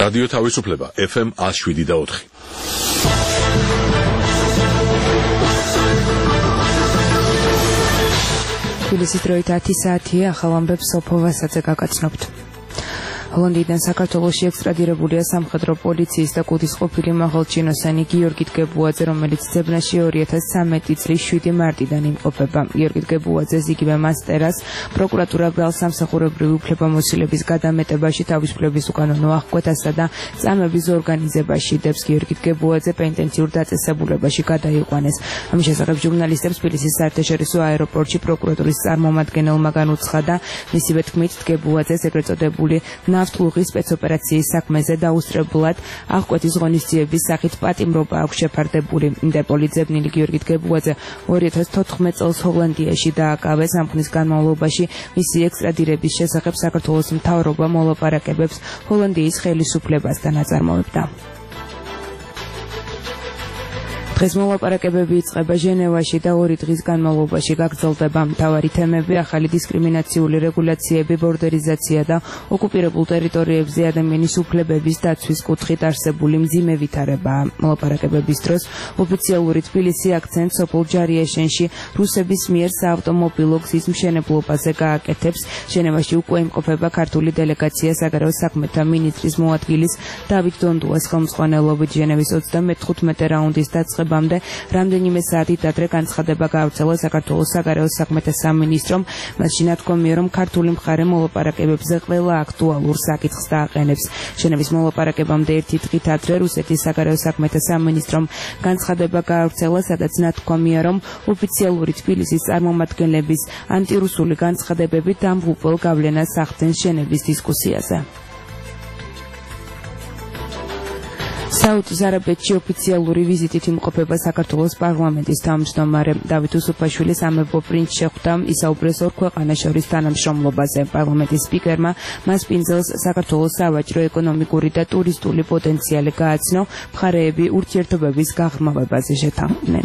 რადიო თავისუფლება FM 107.4. თბილისის დროით 10 საათია, ახალ ამბებს სოფოვასაც გაგაცნობთ. ჰოლანდიიდან საქართველოში ექსტრადირებულია სამხედრო პოლიციის და კუდის ყოფილი მაღალჩინოსანი გიორგი დგებუაძე, რომელიც ძებნაში 2013 წლის 7 მარტიდან იმყოფება. გიორგი დგებუაძეს იგივე მასტერას პროკურატურა ბრალ სამსახურებრივი უფლებამოსილების გადამეტებაში, თავისუფლების უკანონო აღკვეთასა და წამების ორგანიზებაში დებს. გიორგი დგებუაძე პენიტენციურ დაწესებულებაში გადაიყვანეს. ამის შესახებ ჟურნალისტებს თბილისის საერთაშორისო აეროპორტში პროკურატურის წარმომადგენელმა განუცხადა, მისივე თქმით, დგებუაძეს ეგრეთ წოდებული ნავთლუღის სპეცოპერაციის საქმეზე დაუსწრებლად აღკვეთის ღონისძიების სახით პატიმრობა აქვს შეფარდებული. ინტერპოლის ძებნილი გიორგი დგებუაძე 2014 წელს ჰოლანდიაში დააკავეს. ამ ხნის განმავლობაში მისი ექსტრადირების შესახებ საქართველოს მთავრობა მოლაპარაკებებს ჰოლანდიის ხელისუფლებასთან აწარმოებდა. დღეს მოლაპარაკებები იწყება ჟენევაში და 2 დღის განმავლობაში გაგრძელდება. მთავარი თემები ახალი დისკრიმინაციული რეგულაციები, ბორდერიზაცია და ოკუპირებულ ტერიტორიებზე ადამიანის უფლებების დაცვის კუთხით არსებული მძიმე ვითარებაა. მოლაპარაკებების დროს ოფიციალური თბილისი აქცენტს სოფელ ჯარიაშენში რუსების მიერ საავტომობილო გზის მშენებლობაზე გააკეთებს. ჟენევაში უკვე იმყოფება ქართული დელეგაცია საგარეო საქმეთა მინისტრის მოადგილის დავით დონდუას ხელმძღვანელობით. ჟენევის 35 რაუნდის დაწყება რამდენიმე საათით ადრე განცხადება გაავრცელა საქართველოს საგარეო საქმეთა სამინისტრომ. მასში ნათქვამია, რომ ქართული მხარე მოლაპარაკებებზე ყველა აქტუალურ საკითხს დააყენებს. ჟენევის მოლაპარაკებამდე 1 დღით ადრე რუსეთის საგარეო საქმეთა სამინისტრომ განცხადება გაავრცელა, სადაც ნათქვამია, რომ ოფიციალური თბილისის წარმომადგენლების ანტირუსული განცხადებებით დამღუპველ გავლენას ახდენს ჟენევის დისკუსიაზე. საუდის არაბეთში ოფიციალური ვიზიტით იმყოფება საქართველოს პარლამენტის თავმჯდომარე დავით უსუფაშვილის ამებო პრინც შეხვდა. ისაუბრეს 2 ქვეყანას შორის თანამშრომლობაზე. პარლამენტის სპიკერმა მას პინძელს საქართველოს სავაჭრო, ეკონომიკური და ტურისტული პოტენციალი გააცნო. მხარეები ურთიერთობების გაღრმავებაზე შეთანხმდნენ.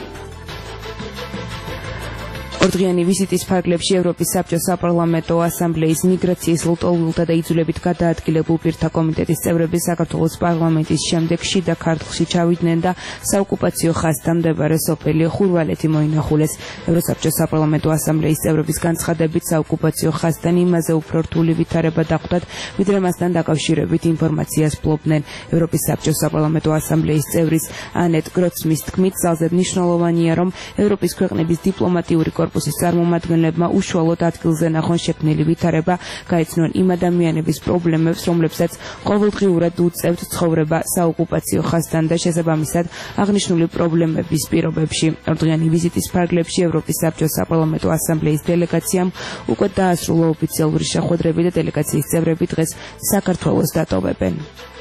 ორდღიანი ვიზიტის ფარგლებში ევროპის საბჭოს საპარლამენტო ასამბლეის მიგრაციის, ლტოლვილთა და იძულებით გადაადგილებულ პირთა კომიტეტის წევრები საქართველოს პარლამენტის შემდეგ შიდა ქართლში ჩავიდნენ და საოკუპაციო ხაზთან მდებარე სოფელი ხურვალეთი მოინახულეს. ევროსაბჭოს საპარლამენტო ასამბლეის წევრების განცხადებით, საოკუპაციო ხაზთან იმაზე უფრო რთული ვითარება დახვდათ, ვიდრე მასთან დაკავშირებით ინფორმაციას ფლობდნენ. ევროპის საბჭოს საპარლამენტო ასამბლეის წევრის ანეტ გროცმის თქმით, ძალზედ მნიშვნელოვანია, რომ ევროპის ქვეყნების დიპლომატიური კორპუსის წარმომადგენლებმა უშუალოდ ადგილზე ნახონ შექმნილი ვითარება, გაეცნონ იმ ადამიანების პრობლემებს, რომლებსაც ყოველდღიურად უწევთ ცხოვრება საოკუპაციო ხაზთან და შესაბამისად აღნიშნული პრობლემების პირობებში. ორდღიანი ვიზიტის ფარგლებში ევროპის საბჭოს საპარლამენტო ასამბლეის დელეგაციამ უკვე დაასრულა ოფიციალური შეხვედრები და დელეგაციის წევრები დღეს საქართველოს დატოვებენ.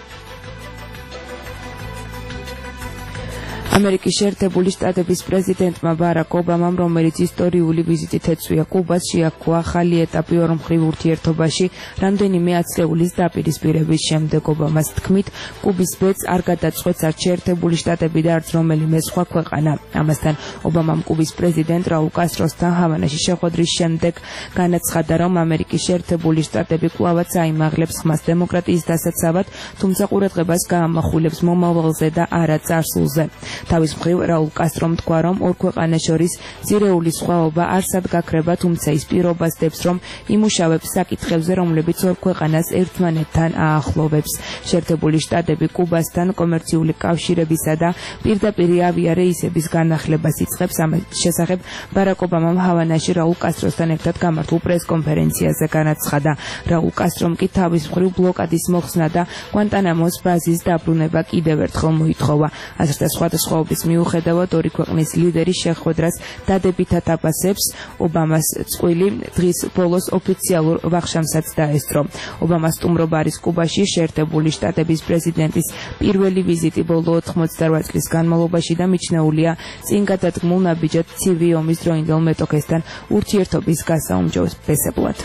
ამერიკის შეერთებული შტატების პრეზიდენტმა ბარაკ ობამამ, რომელიც ისტორიული ვიზიტით ეწვია კუბას, შეაქვა ახალი ეტაპი ორმხრივ ურთიერთობაში რამდენიმე ათწლეულის დაპირისპირების შემდეგ. ობამას თქმით, კუბის ბედს არ გადაწყვეტს არც შეერთებული შტატები და არც რომელიმე სხვა ქვეყანა. ამასთან ობამამ კუბის პრეზიდენტ რაულ კასტროსთან ჰავანაში შეხვედრის შემდეგ განაცხადა, რომ ამერიკის შეერთებული შტატები კვლავაც აიმაღლებს ხმას დემოკრატიის დასაცავად, თუმცა ყურადღებას გაამახვილებს მომავალზე და არა წარსულზე. თავის მხრივ რაულ კასტრომ თქვა, რომ 2 ქვეყანას შორის ძირეული სხვაობა არსად გაქრება, თუმცა ის პირობას დებს, რომ იმუშავებს საკითხებზე, რომლებიც 2 ქვეყანას ერთმანეთთან აახლოვებს. შეერთებული შტატები კუბასთან კომერციული კავშირებისა და პირდაპირი ავიარეისების განახლებას იწყებს. ამის შესახებ ბარაკ ობამამ ჰავანაში რაულ კასტროსთან ერთად გამართულ პრესკონფერენციაზე განაცხადა. რაულ კასტრომ კი თავის მხრივ ბლოკადის მოხსნა და გვანტანამოს ბაზის დაბრუნება კიდევ ერთხელ მოითხოვა. აზრთა სხვადასხვაობის მიუხედავად, 2 ქვეყნის ლიდერი შეხვედრას დადებითად აფასებს. ობამას წყვილი დღის ბოლოს ოფიციალურ ვახშამსაც დაესწრო. ობამას სტუმრობა არის კუბაში შეერთებული შტატების პრეზიდენტის პირველი ვიზიტი ბოლო 88 წლის განმავლობაში და მიჩნეულია წინ გადადგმულ ნაბიჯად ცივი ომის დროინდელ მეტოქესთან ურთიერთობის გასაუმჯობესებლად.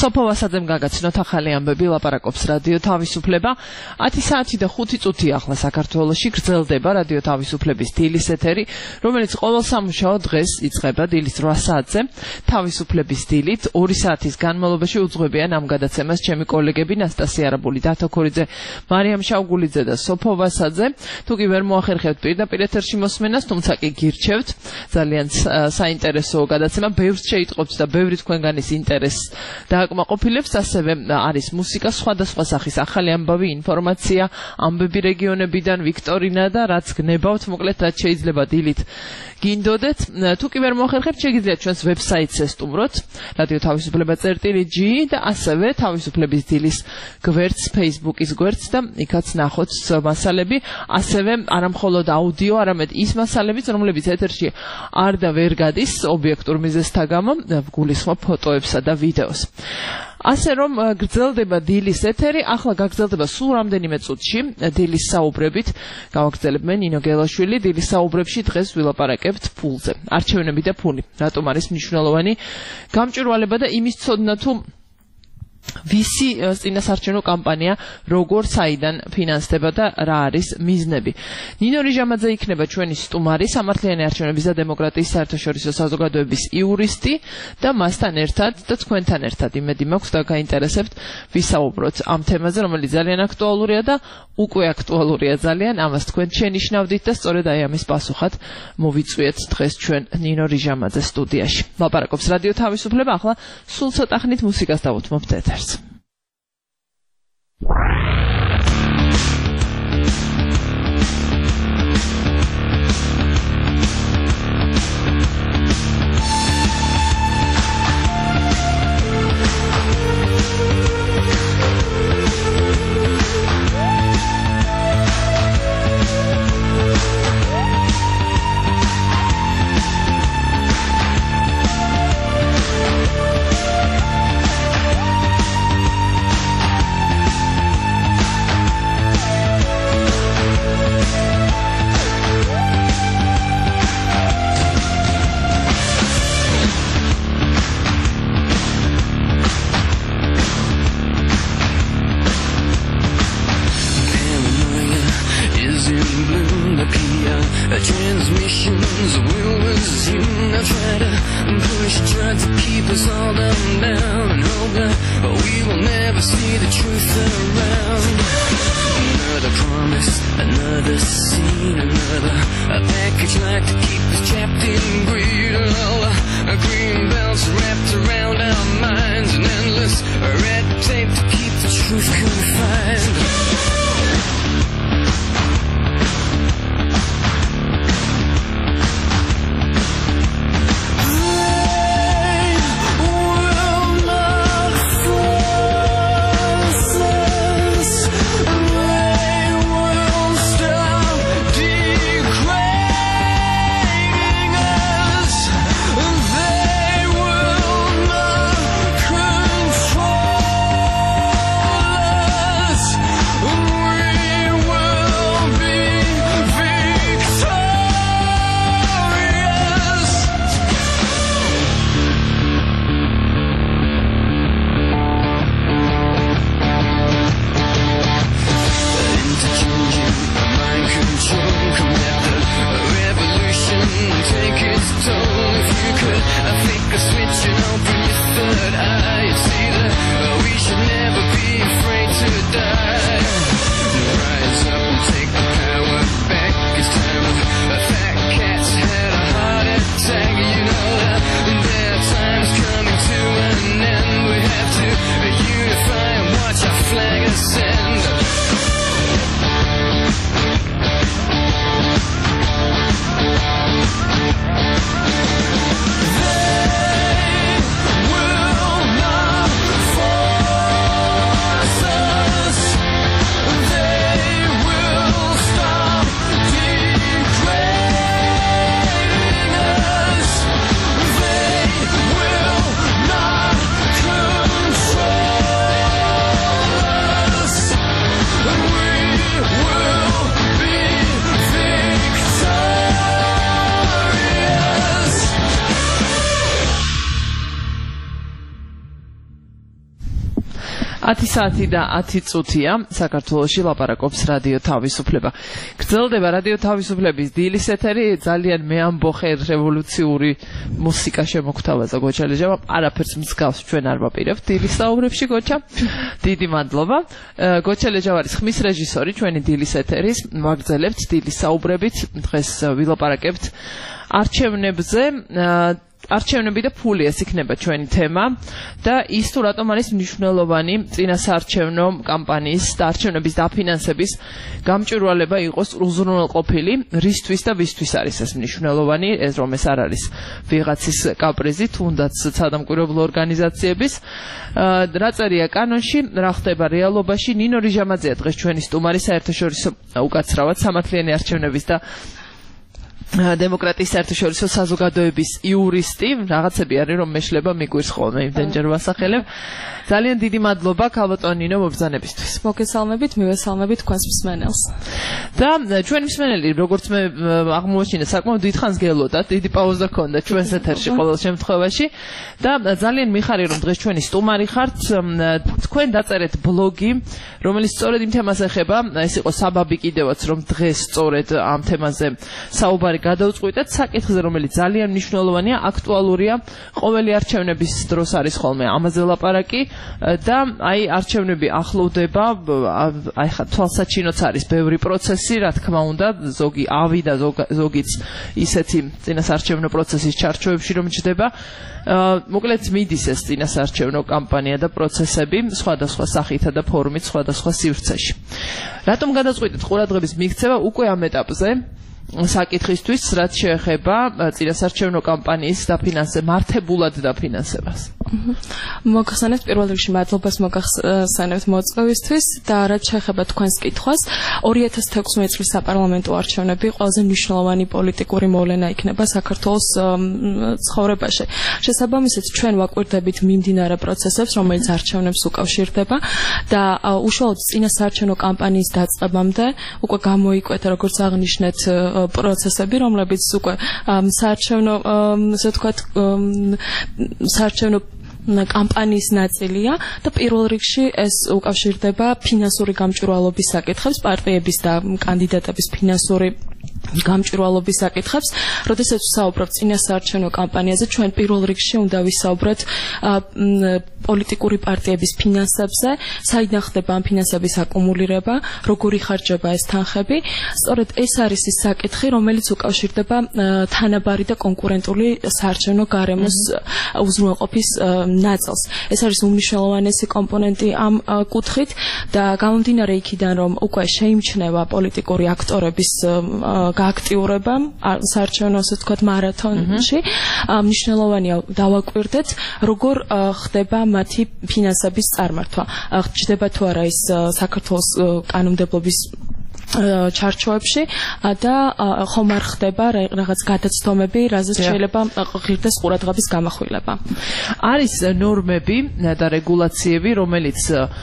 სოფოვასაძემ გაგაცნოთ ახალი ამბები, ლაპარაკობს რადიო თავისუფლება. 10 საათი და 5 წუთი ახლა საქართველოში გრძელდება რადიო თავისუფლების დილის ეთერი, რომელიც ყოველ სამუშაო დღეს იწყება დილის 8 საათზე. თავისუფლების დილით 2 საათის განმავლობაში უძღვებიან ამ გადაცემას ჩემი კოლეგები ნასტასია არაბული, დათო ქორიძე, მარიამ შავგულიძე და სოფოვასაძე. თუ კი ვერ მოახერხებთ პირდაპირ ეთერში მოსმენას, თუმცა კი გირჩევთ, ძალიან საინტერესო გადაცემა, ბევრს შეიტყობთ და ბევრი თქვენგანის ინტერესს დააკმაყოფილებს, ასევე არის მუსიკა, სხვადასხვა სახის ახალი ამბავი, ინფორმაცია, ამბები რეგიონებიდან, ვიქტორინა და რაც გნებავთ, მოკლედ რაც შეიძლება დილით გინდოდეთ. თუ კი ვერ მოახერხებთ, შეგიძლიათ ჩვენს ვებსაიტს ესტუმროთ, რადიო თავისუფლება.g და ასევე თავისუფლების დილის გვერდს, Facebook-ის გვერდს და იქაც ნახოთ მასალები, ასევე არამხოლოდ აუდიო, არამედ ის მასალებიც, რომლებიც ეთერში არ და ვერ გადის ობიექტურ მიზეზთა გამო, გულისხმობ ფოტოებსა და ვიდეოს. ასე რომ გრძელდება დილის ეთერი, ახლა გაგრძელდება სულ რამდენიმე წუთში დილის საუბრებით. გავაგრძელებ მე ნინო გელაშვილი. დილის საუბრებში დღეს ვილაპარაკებთ ფულზე. არჩევნები და ფული. რატომ არის მნიშვნელოვანი გამჭვირვალება და იმის ცოდნა თუ ვისი წინასარჩევნო კამპანია როგორ საიდან ფინანსდება და რა არის მიზნები. ნინო რიჟამაძე იქნება ჩვენი სტუმარი, სამართლიანი არჩევნების და დემოკრატიის საერთაშორისო საზოგადოების იურისტი და მასთან ერთად და თქვენთან ერთად იმედი მაქვს და გაინტერესებთ ვისაუბროთ ამ თემაზე, რომელიც ძალიან აქტუალურია და უკვე აქტუალურია ძალიან, ამას თქვენ შენიშნავდით და სწორედ აი ამის პასუხად მოვიწვიეთ დღეს ჩვენ ნინო რიჟამაძე სტუდიაში. ლაპარაკობს რადიო თავისუფლება, ახლა სულ ცოტა ხნით მუსიკას დავუთმობთ ეთერს. Transmissions will resume. Now try to push, try to keep us all down and hope that we will never see the truth around. Another promise, another scene, another package like to keep us trapped in greed. Green belts wrapped around our minds, and endless red tape to keep the truth confined. 10 საათი და 10 წუთია საქართველოში ლაპარაკობს რადიო თავისუფლება. გრძელდება რადიო თავისუფლების დილის ეთერი, ძალიან მეამბოხე რევოლუციური მუსიკა შემოგთავაზა გოჩალეჯამ. არაფერს მსგავს ჩვენ არ ვაპირებთ დილის საუბრებში გოჩა. დიდი მადლობა. გოჩალეჯამ არის ხმის რეჟისორი ჩვენი დილის ეთერის. ვაგრძელებთ დილის საუბრებით. დღეს ვილაპარაკებთ არჩევნებზე. არჩევნები და ფული ეს იქნება ჩვენი თემა და ის თუ რატომ არის მნიშვნელოვანი წინასაარჩევნო კამპანიის და არჩევნების დაფინანსების გამჭვირვალება იყოს უზრუნველყოფილი, რისთვის და ვისთვის არის ეს მნიშვნელოვანი, ეს რომ ეს არ არის ვიღაცის კაპრიზი, თუნდაც სადამკვირვებლო ორგანიზაციების. რა წერია კანონში, რა ხდება რეალობაში. ნინო რიჟამაძეა დღეს ჩვენი სტუმარი, საერთაშორისო უკაცრავად სამართლიანი არჩევნების და დემოკრატიის საერთაშორისო საზოგადოების იურისტი, რაღაცები არის რომ მეშლება მიგვირს ხოლმე იმდენჯერ ვასახელებ. ძალიან დიდი მადლობა ქალბატონ ნინო მობრძანებისთვის. მოგესალმებით, მივესალმებით თქვენს მსმენელს. და ჩვენი მსმენელი, როგორც მე აღმოაჩინა, საკმაოდ დიდხანს გელოდათ, დიდი პაუზა ჰქონდა ჩვენს ეთერში ყოველ შემთხვევაში და ძალიან მიხარია რომ დღეს ჩვენი სტუმარი ხართ. თქვენ დაწერეთ ბლოგი, რომელიც სწორედ იმ თემას ეხება, ეს იყო საბაბი კიდევაც რომ დღეს სწორედ ამ თემაზე საუბარი გადავწყვიტეთ, საკითხზე რომელიც ძალიან მნიშვნელოვანია, აქტუალურია, ყოველი არჩევნების დროს არის ხოლმე ამაზე ლაპარაკი და აი არჩევნები ახლოვდება, აი ხა თვალსაჩინოც არის ბევრი პროცესი, რა თქმა უნდა, ზოგი ავიდა, ზოგიც ისეთი წინასაარჩევნო პროცესის ჩარჩოებში რომ ჯდება. მოკლედ მიდის ეს წინასაარჩევნო კამპანია და პროცესები სხვადასხვა სახითა და ფორმით, სხვადასხვა სივრცეში. რატომ გადაწყვიტეთ ყურადღების მიქცევა უკვე ამ ეტაპზე? საკითხისთვის, რაც შეეხება წინასაარჩევნო კამპანიის მართებულად დაფინანსებას. მოგხსენებთ პირველ რიგში მადლობას მოგხსენებთ მოწვევისთვის და რაც შეეხება თქვენს კითხვას, 2016 წლის საპარლამენტო არჩევნები ყველაზე მნიშვნელოვანი პოლიტიკური მოვლენა იქნება საქართველოს ცხოვრებაში. შესაბამისად, ჩვენ ვაკვირდებით მიმდინარე პროცესებს, რომელიც არჩევნებს უკავშირდება და უშუალოდ წინასაარჩევნო კამპანიის დაწყებამდე უკვე გამოიკვეთა, როგორც აღნიშნეთ, პროცესები, რომლებიც უკვე საარჩევნო, ასე ვთქვათ, საარჩევნო კამპანიის ნაწილია და პირველ რიგში ეს უკავშირდება ფინანსური გამჭვირვალობის საკითხებს, პარტიების და კანდიდატების ფინანსური გამჭვირვალობის საკითხებს. როდესაც ვსაუბრობთ წინასაარჩევნო კამპანიაზე, ჩვენ პირველ რიგში უნდა ვისაუბროთ პოლიტიკური პარტიების ფინანსებზე, საიდან ხდება ამ ფინანსების აკუმულირება, როგორ იხარჯება ეს თანხები. სწორედ ეს არის ის საკითხი, რომელიც უკავშირდება თანაბარი და კონკურენტული საარჩევნო გარემოს უზრუნველყოფის ნაწილს. ეს არის უმნიშვნელოვანესი კომპონენტი ამ კუთხით და გამომდინარე იქიდან, რომ უკვე შეიმჩნევა პოლიტიკური აქტორების გააქტიურება საარჩევნო, ასე ვთქვათ, მარათონში, მნიშვნელოვანია დავაკვირდეთ, როგორ ხდება მათი ფინანსების წარმართვა. ჯდება თუ არა ის საქართველოს კანონმდებლობის ჩარჩოებში და ხომ არ ხდება რაღაც გადაცდომები, რაზეც შეიძლება ღირდეს ყურადღების გამახვილება. არის ნორმები და რეგულაციები, რომელიც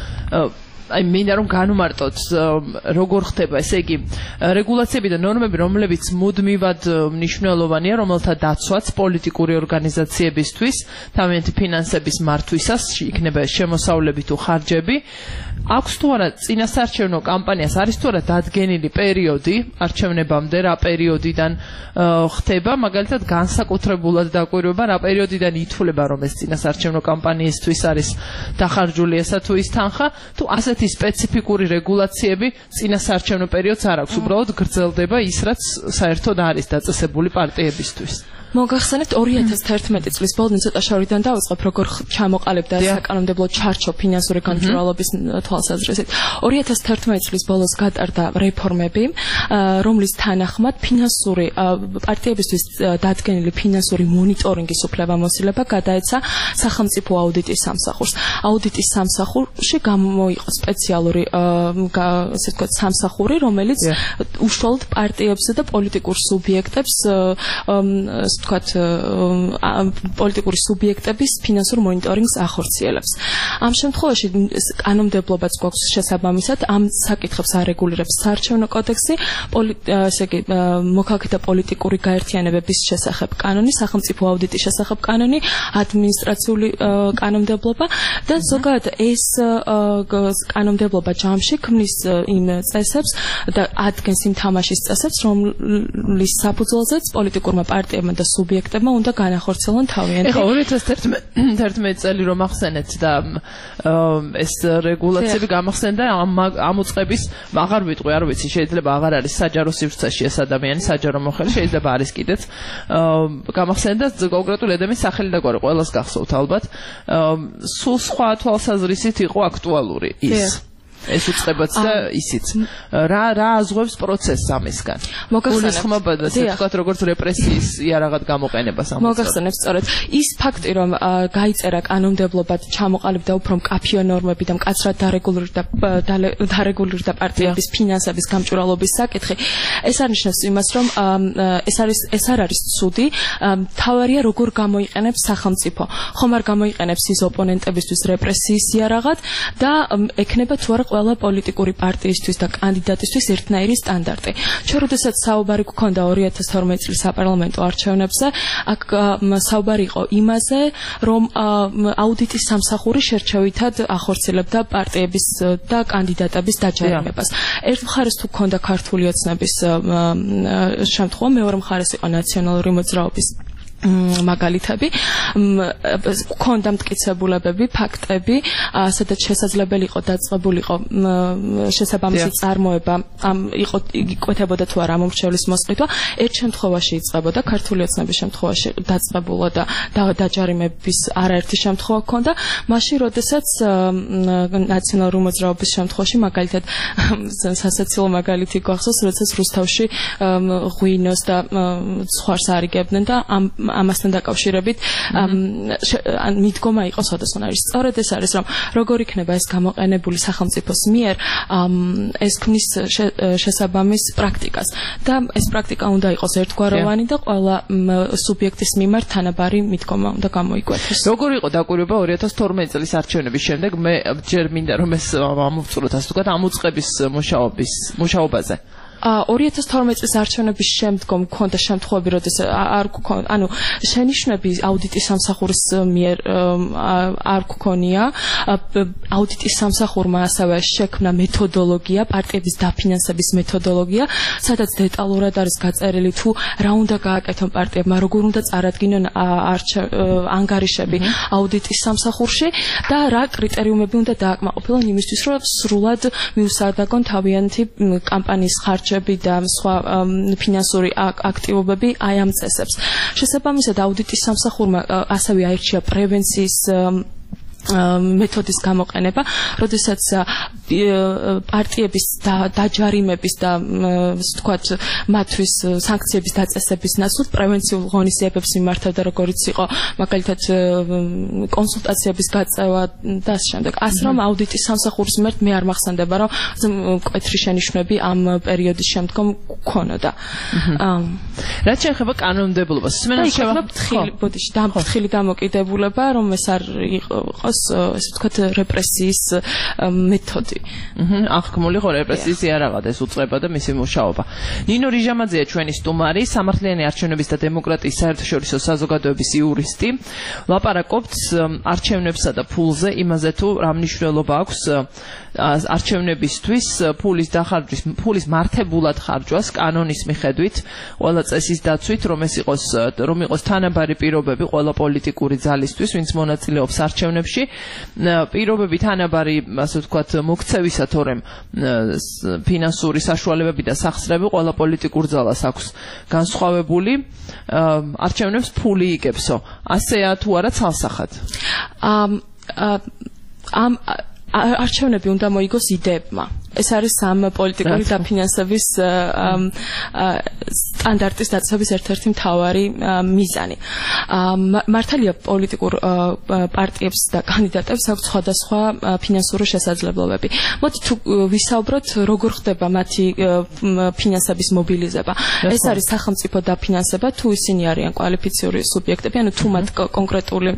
აი მინდა რომ განვმარტოთ როგორ ხდება, ესე იგი რეგულაციები და ნორმები, რომლებიც მუდმივად მნიშვნელოვანია, რომელთა დაცვაც პოლიტიკური ორგანიზაციებისთვის, თავიანთი ფინანსების მართვისას, იქნება შემოსავლები თუ ხარჯები, აქვს თუ არა წინასაარჩევნო კამპანიას, არის თუ არა დადგენილი პერიოდი არჩევნებამდე, რა პერიოდიდან ხდება, მაგალითად განსაკუთრებულად დაკვირვება, რა პერიოდიდან ითვლება რომ ეს წინასაარჩევნო კამპანიისთვის არის დახარჯული ესა თუ ის თანხა, თუ ასეთი სპეციფიკური რეგულაციები წინასაარჩევნო პერიოდს არ აქვს, უბრალოდ გრძელდება ის, რაც საერთოდ არის დაწესებული პარტიებისთვის. მოგახსენებთ 2011 წლის ბოლოდან ცოტა შორიდან დავიწყებ, როგორ ჩამოყალიბდა საკანონმდებლო ჩარჩო ფინანსური გამჭვირვალობის თვალსაზრისით. 2011 წლის ბოლოს გატარდა რეფორმები, რომლის თანახმად ფინანსური პარტიებისთვის დადგენილი ფინანსური მონიტორინგის უფლებამოსილება გადაეცა სახელმწიფო აუდიტის სამსახურს. აუდიტის სამსახურში გამოიყო სპეციალური, ასე ვთქვათ, სამსახური, რომელიც უშუალოდ პარტიებსა და პოლიტიკურ სუბიექტებს ვთქვათ, პოლიტიკური სუბიექტების ფინანსურ მონიტორინგს ახორციელებს. ამ შემთხვევაში კანონმდებლობაც გვაქვს შესაბამისად ამ საკითხებს არეგულირებს საარჩევნო კოდექსი, ესე იგი მოქალაქეთა პოლიტიკური გაერთიანებების შესახებ კანონი, სახელმწიფო აუდიტის შესახებ კანონი, ადმინისტრაციული კანონმდებლობა და ზოგადად ეს კანონმდებლობა ჯამში ქმნის იმ წესებს და ადგენს იმ თამაშის წესებს, რომლის საფუძველზეც პოლიტიკურმა პარტიებმა და სუბიექტებმა უნდა განახორციელონ თავიანთი. ეხლა 2011 წელი რომ ახსენეთ და ეს რეგულაციები გამახსენდა ამ უწყების აღარ ვიტყვი, არ ვიცი, შეიძლება აღარ არის საჯარო სივრცეში ეს ადამიანი, საჯარო მოხელი, შეიძლება არის კიდეც. გამახსენდა კონკრეტული ადამიანის სახელი და გვარი ყველას გახსოვთ ალბათ. სულ სხვა თვალსაზრისით იყო აქტუალური ის. ეს უწყებაც და ისიც. რა აზღვევს პროცესს ამისგან? მოგახსენებთ, თქვათ როგორც რეპრესიის იარაღად გამოყენებას ამ. მოგახსენებთ, სწორედ ის ფაქტი, რომ გაიწერა კანონმდებლობად ჩამოყალიბდა უფრო მკაფიო ნორმები და მკაცრად დარეგულირდა პარტიების ფინანსების გამჭვირვალობის საკითხი, ეს არნიშნავს იმას, რომ ეს არ არის ცუდი, თავარია როგორ გამოიყენებს სახელმწიფო. ხომ არ გამოიყენებს ის ოპონენტებისთვის რეპრესიის იარაღად და ექნება თუ არა ყველა პოლიტიკური პარტიისთვის და კანდიდატისთვის ერთნაირი სტანდარტი. ჩვენ როდესაც საუბარი გქონდა 2012 წლის საპარლამენტო არჩევნებზე, აქ საუბარი იყო იმაზე, რომ აუდიტის სამსახური შერჩევითად ახორციელებდა პარტიების და კანდიდატების დაჯარიმებას. ერთ მხარეს თუ გქონდა ქართული ოცნების შემთხვევა, მეორე მხარეს იყო ნაციონალური მოძრაობის მაგალითები, გქონდა მტკიცებულებები, ფაქტები, სადაც შესაძლებელი იყო დაწყებულიყო შესაბამისი წარმოება, იყო იკვეთებოდა თუ არა მომრჩევლის მოსყიდვა, ერთ შემთხვევაში იწყებოდა, ქართული ოცნების შემთხვევაში დაწყებულა და დაჯარიმების არაერთი შემთხვევა ჰქონდა, მაშინ როდესაც ნაციონალური მოძრაობის შემთხვევაში მაგალითად სასაცილო მაგალითი გახსოვს, როდესაც რუსთავში ღვინოს და ცხვარს არიგებდნენ და ამასთან დაკავშირებით მიდგომა იყო სხვადასხვა არის. სწორედ ეს არის, რომ როგორ იქნება ეს გამოყენებული სახელმწიფოს მიერ, ეს ქმნის შესაბამის პრაქტიკას და ეს პრაქტიკა უნდა იყოს ერთგვაროვანი და ყველა სუბიექტის მიმართ თანაბარი მიდგომა უნდა გამოიკვეთოს. როგორ იყო დაკვირვება 2012 წლის არჩევნების შემდეგ? მე ჯერ მინდა რომ ეს ამოვწურულოთ, ასე ვთქვათ, ამ უწყების მუშაობაზე. 2012 წლის არჩევნების შემდგომ მქონდა შემთხვევები, როდესაც ანუ შენიშვნები აუდიტის სამსახურის მიერ არ გქონია. აუდიტის სამსახურმა ასევე შექმნა მეთოდოლოგია, პარტიების დაფინანსების მეთოდოლოგია, სადაც დეტალურად არის გაწერილი თუ რა უნდა გააკეთონ პარტიებმა, როგორ უნდა წარადგინონ ანგარიშები აუდიტის სამსახურში და რა კრიტერიუმები უნდა დააკმაყოფილონ იმისთვის, რომ სრულად მიუსადაგონ თავიანთი კამპანიის ხარჯები და სხვა ფინანსური აქტივობები აი ამ წესებს. შესაბამისად აუდიტის სამსახურმა ასევე აირჩია პრევენციის მეთოდის გამოყენება, როდესაც პარტიების დაჯარიმების და ვთქვათ მათთვის სანქციების დაწესების ნაცვლად პრევენციულ ღონისძიებებს მიმართავდა, როგორც იყო მაგალითად კონსულტაციების გაწევა და ამ შემდეგ. ასე რომ აუდიტის სამსახურის მიმართ მე არ მახსენდება, რომ მკვეთრი შენიშვნები ამ პერიოდის შემდგომ გქონოდა. რაც შეეხება კანონმდებლობას, დამფრთხილი დამოკიდებულება, რომ ეს არ იყოს ესე ვთქვათ რეპრესიის მეთოდი. აღქმული ხო რეპრესიის იარაღად ეს უწყება და მისი მუშაობა. ნინო რიჟამაძეა ჩვენი სტუმარი, სამართლიანი არჩევნების და დემოკრატიის საერთაშორისო საზოგადოების იურისტი. ლაპარაკობთ არჩევნებსა და ფულზე, იმაზე თუ რა მნიშვნელობა აქვს არჩევნებისთვის ფულის მართებულად ხარჯვას კანონის მიხედვით, ყველა წესის დაცვით, რომ იყოს თანაბარი პირობები ყველა პოლიტიკური ძალისთვის, ვინც მონაწილეობს არჩევნებში. პირობები თანაბარი, ასე ვთქვათ, მოქცევისა, თორემ ფინანსური საშუალებები და სახსრები ყველა პოლიტიკურ ძალას აქვს განსხვავებული. არჩევნებს ფული იგებსო. ასეა თუ არა ცალსახად? არჩევნები უნდა მოიგოს იდეებმა. ეს არის ამ პოლიტიკური დაფინანსების სტანდარტის დაცვების ერთ-ერთი მთავარი მიზანი. მართალია პოლიტიკურ პარტიებს და კანდიდატებს აქვს სხვადასხვა ფინანსური შესაძლებლობები. მოდით თუ ვისაუბროთ, როგორ ხდება მათი ფინანსების მობილიზება. ეს არის სახელმწიფო დაფინანსება, თუ ისინი არიან კვალიფიციური სუბიექტები, ანუ თუ მათ კონკრეტული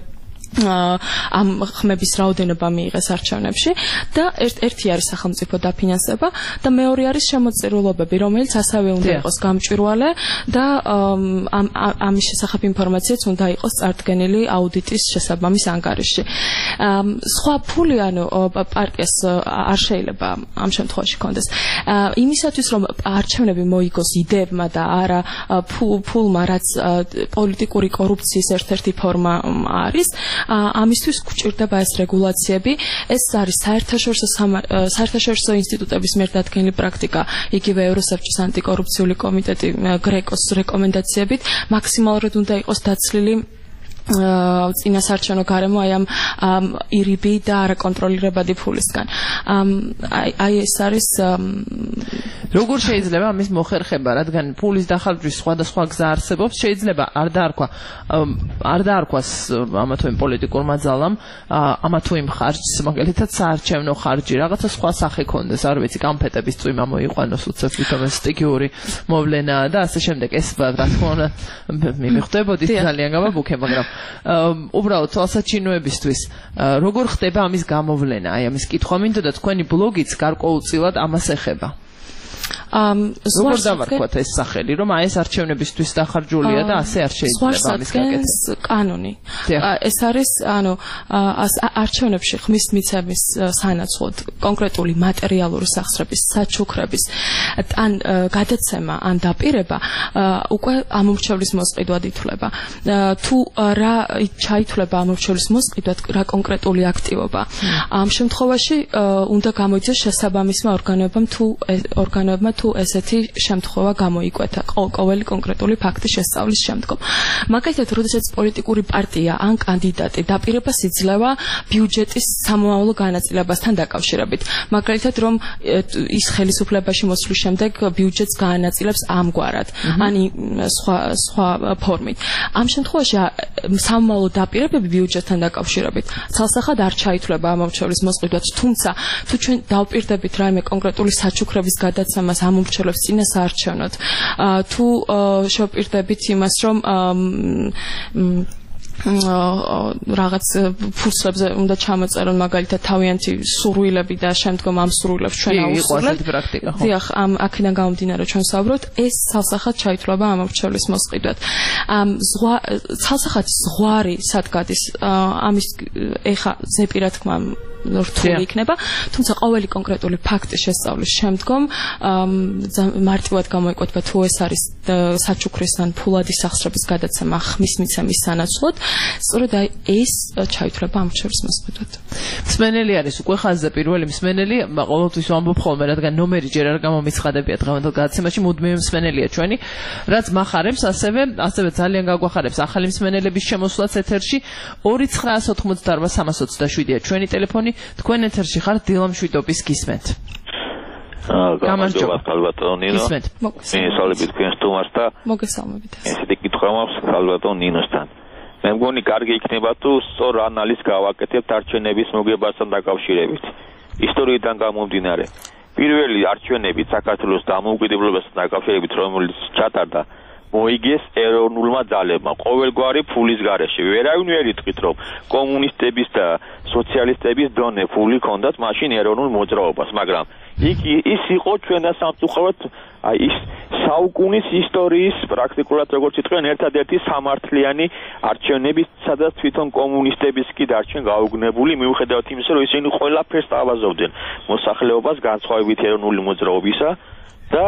ამ ხმების რაოდენობა მიიღეს არჩევნებში და ერთი არის სახელმწიფო დაფინანსება და მეორე არის შემოწირულობები, რომელიც ასევე უნდა იყოს გამჭვირვალე და ამის შესახებ ინფორმაციაც უნდა იყოს წარდგენილი აუდიტის შესაბამის ანგარიშში. სხვა ფული, ანუ პარტიას არ შეიძლება ამ შემთხვევაში კონდეს. იმისათვის რომ არჩევნები მოიგოს იდეებმა და არა ფულმა, რაც პოლიტიკური კორუფციის ერთ-ერთი ფორმა არის, ამისთვის გვჭირდება ეს რეგულაციები. ეს არის საერთაშორისო ინსტიტუტების მიერ დადგენილი პრაქტიკა, იგივე ევროსაბჭოს ანტიკორუფციული კომიტეტი გრეკოს რეკომენდაციებით მაქსიმალურად უნდა იყოს დაცლილი წინასარჩევნო გარემო აი ამ ირიბი და არაკონტროლირებადი ფულისგან. აი ეს არის როგორ შეიძლება ამის მოხერხება, რადგან ფულის დახარჯვის სხვადასხვა გზა არსებობს, შეიძლება არ დაარქვას ამა თუ იმ პოლიტიკურმა ძალამ ამა თუ იმ ხარჯს, მაგალითად საარჩევნო ხარჯი, რაღაცა სხვა სახე ქონდეს, არ ვიცი, კამფეტების წვიმა მოიყვანოს, უცებ თვითონ სტიგიური მოვლენა და ასე შემდეგ. ეს რა თქმა უნდა მიხვდებოდით ძალიან გამაბუქე, მაგრამ უბრალოდ თვალსაჩინოებისთვის როგორ ხდება ამის გამოვლენა, აი ამის კითხვა მინდოდა, თქვენი ბლოგიც გარკვეულწილად ამას ეხება. როგორ დავარქვათ ეს სახელი, რომ ეს არჩევნებისთვის დახარჯულია და ასე არ შეიძლება ამის გაკეთება. კანონი. ეს არის, ანუ არჩევნებში ხმის მიცემის სანაცვლოდ კონკრეტული მატერიალური სახსრების, საჩუქრების ან გადაცემა ან დაპირება უკვე ამომრჩევლის მოსყიდვად ითვლება. თუ რა ჩაითვლება ამომრჩევლის მოსყიდვად, რა კონკრეტული აქტივობა. ამ შემთხვევაში უნდა გამოიწვიოს შესაბამისმა ორგანოებმა თუ ესეთი შემთხვევა გამოიკვეთა ყოველი კონკრეტული ფაქტის შესწავლის შემდგომ. მაგალითად, როდესაც პოლიტიკური პარტია ან კანდიდატი დაპირებას იძლევა ბიუჯეტის სამომავლო განაწილებასთან დაკავშირებით. მაგალითად, რომ ის ხელისუფლებაში მოსვლის შემდეგ ბიუჯეტს გაანაწილებს ამგვარად, ან სხვა ფორმით. ამ შემთხვევაში სამომავლო დაპირებები ბიუჯეტთან დაკავშირებით ცალსახად არ ჩაითვლება ამომრჩევლის მოსყიდვად, თუმცა თუ ჩვენ დავპირდებით რაიმე კონკრეტული საჩუქრების გადაცემას ამომრჩევლებს წინასაარჩევნოდ, თუ შევპირდებით იმას, რომ რაღაც ფურცლებზე უნდა ჩამოწერონ მაგალითად თავიანთი სურვილები და შემდგომ ამ სურვილებს ჩვენ აუსრულებთ. დიახ, აქედან გამომდინარე ჩვენ ვსაუბრობთ, ეს ცალსახად ჩაითვლება ამომრჩევლის მოსყიდვად. ცალსახად ზღვარი სადგადის ამის ეხა ზეპირა თქმა რთული იქნება, თუმცა ყოველი კონკრეტული ფაქტის შესწავლის შემდგომ მარტივად გამოიკვეთება თუ ეს არის საჩუქრის ან ფულადი სახსრების გადაცემა ხმის მიცემის სანაცვლოდ, სწორედ ეს ჩაითვლება ამორჩევლის მოსყიდვად. მსმენელი არის უკვე ხაზზე პირველი მსმენელი, ყოველთვის ვამბობ ხოლმე, რადგან ნომერი ჯერ არ გამომიცხადებია დღევანდელ გადაცემაში, მუდმივი მსმენელია ჩვენი, რაც მახარებს, ასევე ძალიან გაგვახარებს ახალი მსმენელების შემოსვლაც ეთერში. 2988327-ია ჩვენი ტელეფონი. თქვენ ეთერში ხართ დილამშვიდობის გისმენთ. გამარჯობა, ხალბატონ ნინო. მისალებით თქვენ სტუმარს და მოგესალმებით. ესეთი კითხვა მაქვს ხალბატონ ნინოსთან. მე მგონი კარგი იქნება თუ სწორ ანალიზს გავაკეთებთ არჩევნების მოგებასთან დაკავშირებით. ისტორიიდან გამომდინარე, პირველი არჩევნები საქართველოს დამოუკიდებლობასთან დაკავშირებით, რომელიც ჩატარდა, მოიგეს ეროვნულმა ძალებმა ყოველგვარი ფულის გარეშე. ვერავინ ვერ იტყვით, რომ კომუნისტების და სოციალისტების დონე ფული ჰქონდათ მაშინ ეროვნულ მოძრაობას, მაგრამ ის იყო ჩვენთან სამწუხაროდ ის საუკუნის ისტორიის პრაქტიკულად როგორც იტყვიან ერთადერთი სამართლიანი არჩევნები, სადაც თვითონ კომუნისტების კი დარჩენ გაუგნებული, მიუხედავად იმისა, რომ ისინი ყველაფერს თავაზობდნენ მოსახლეობას განსხვავებით ეროვნული მოძრაობისა და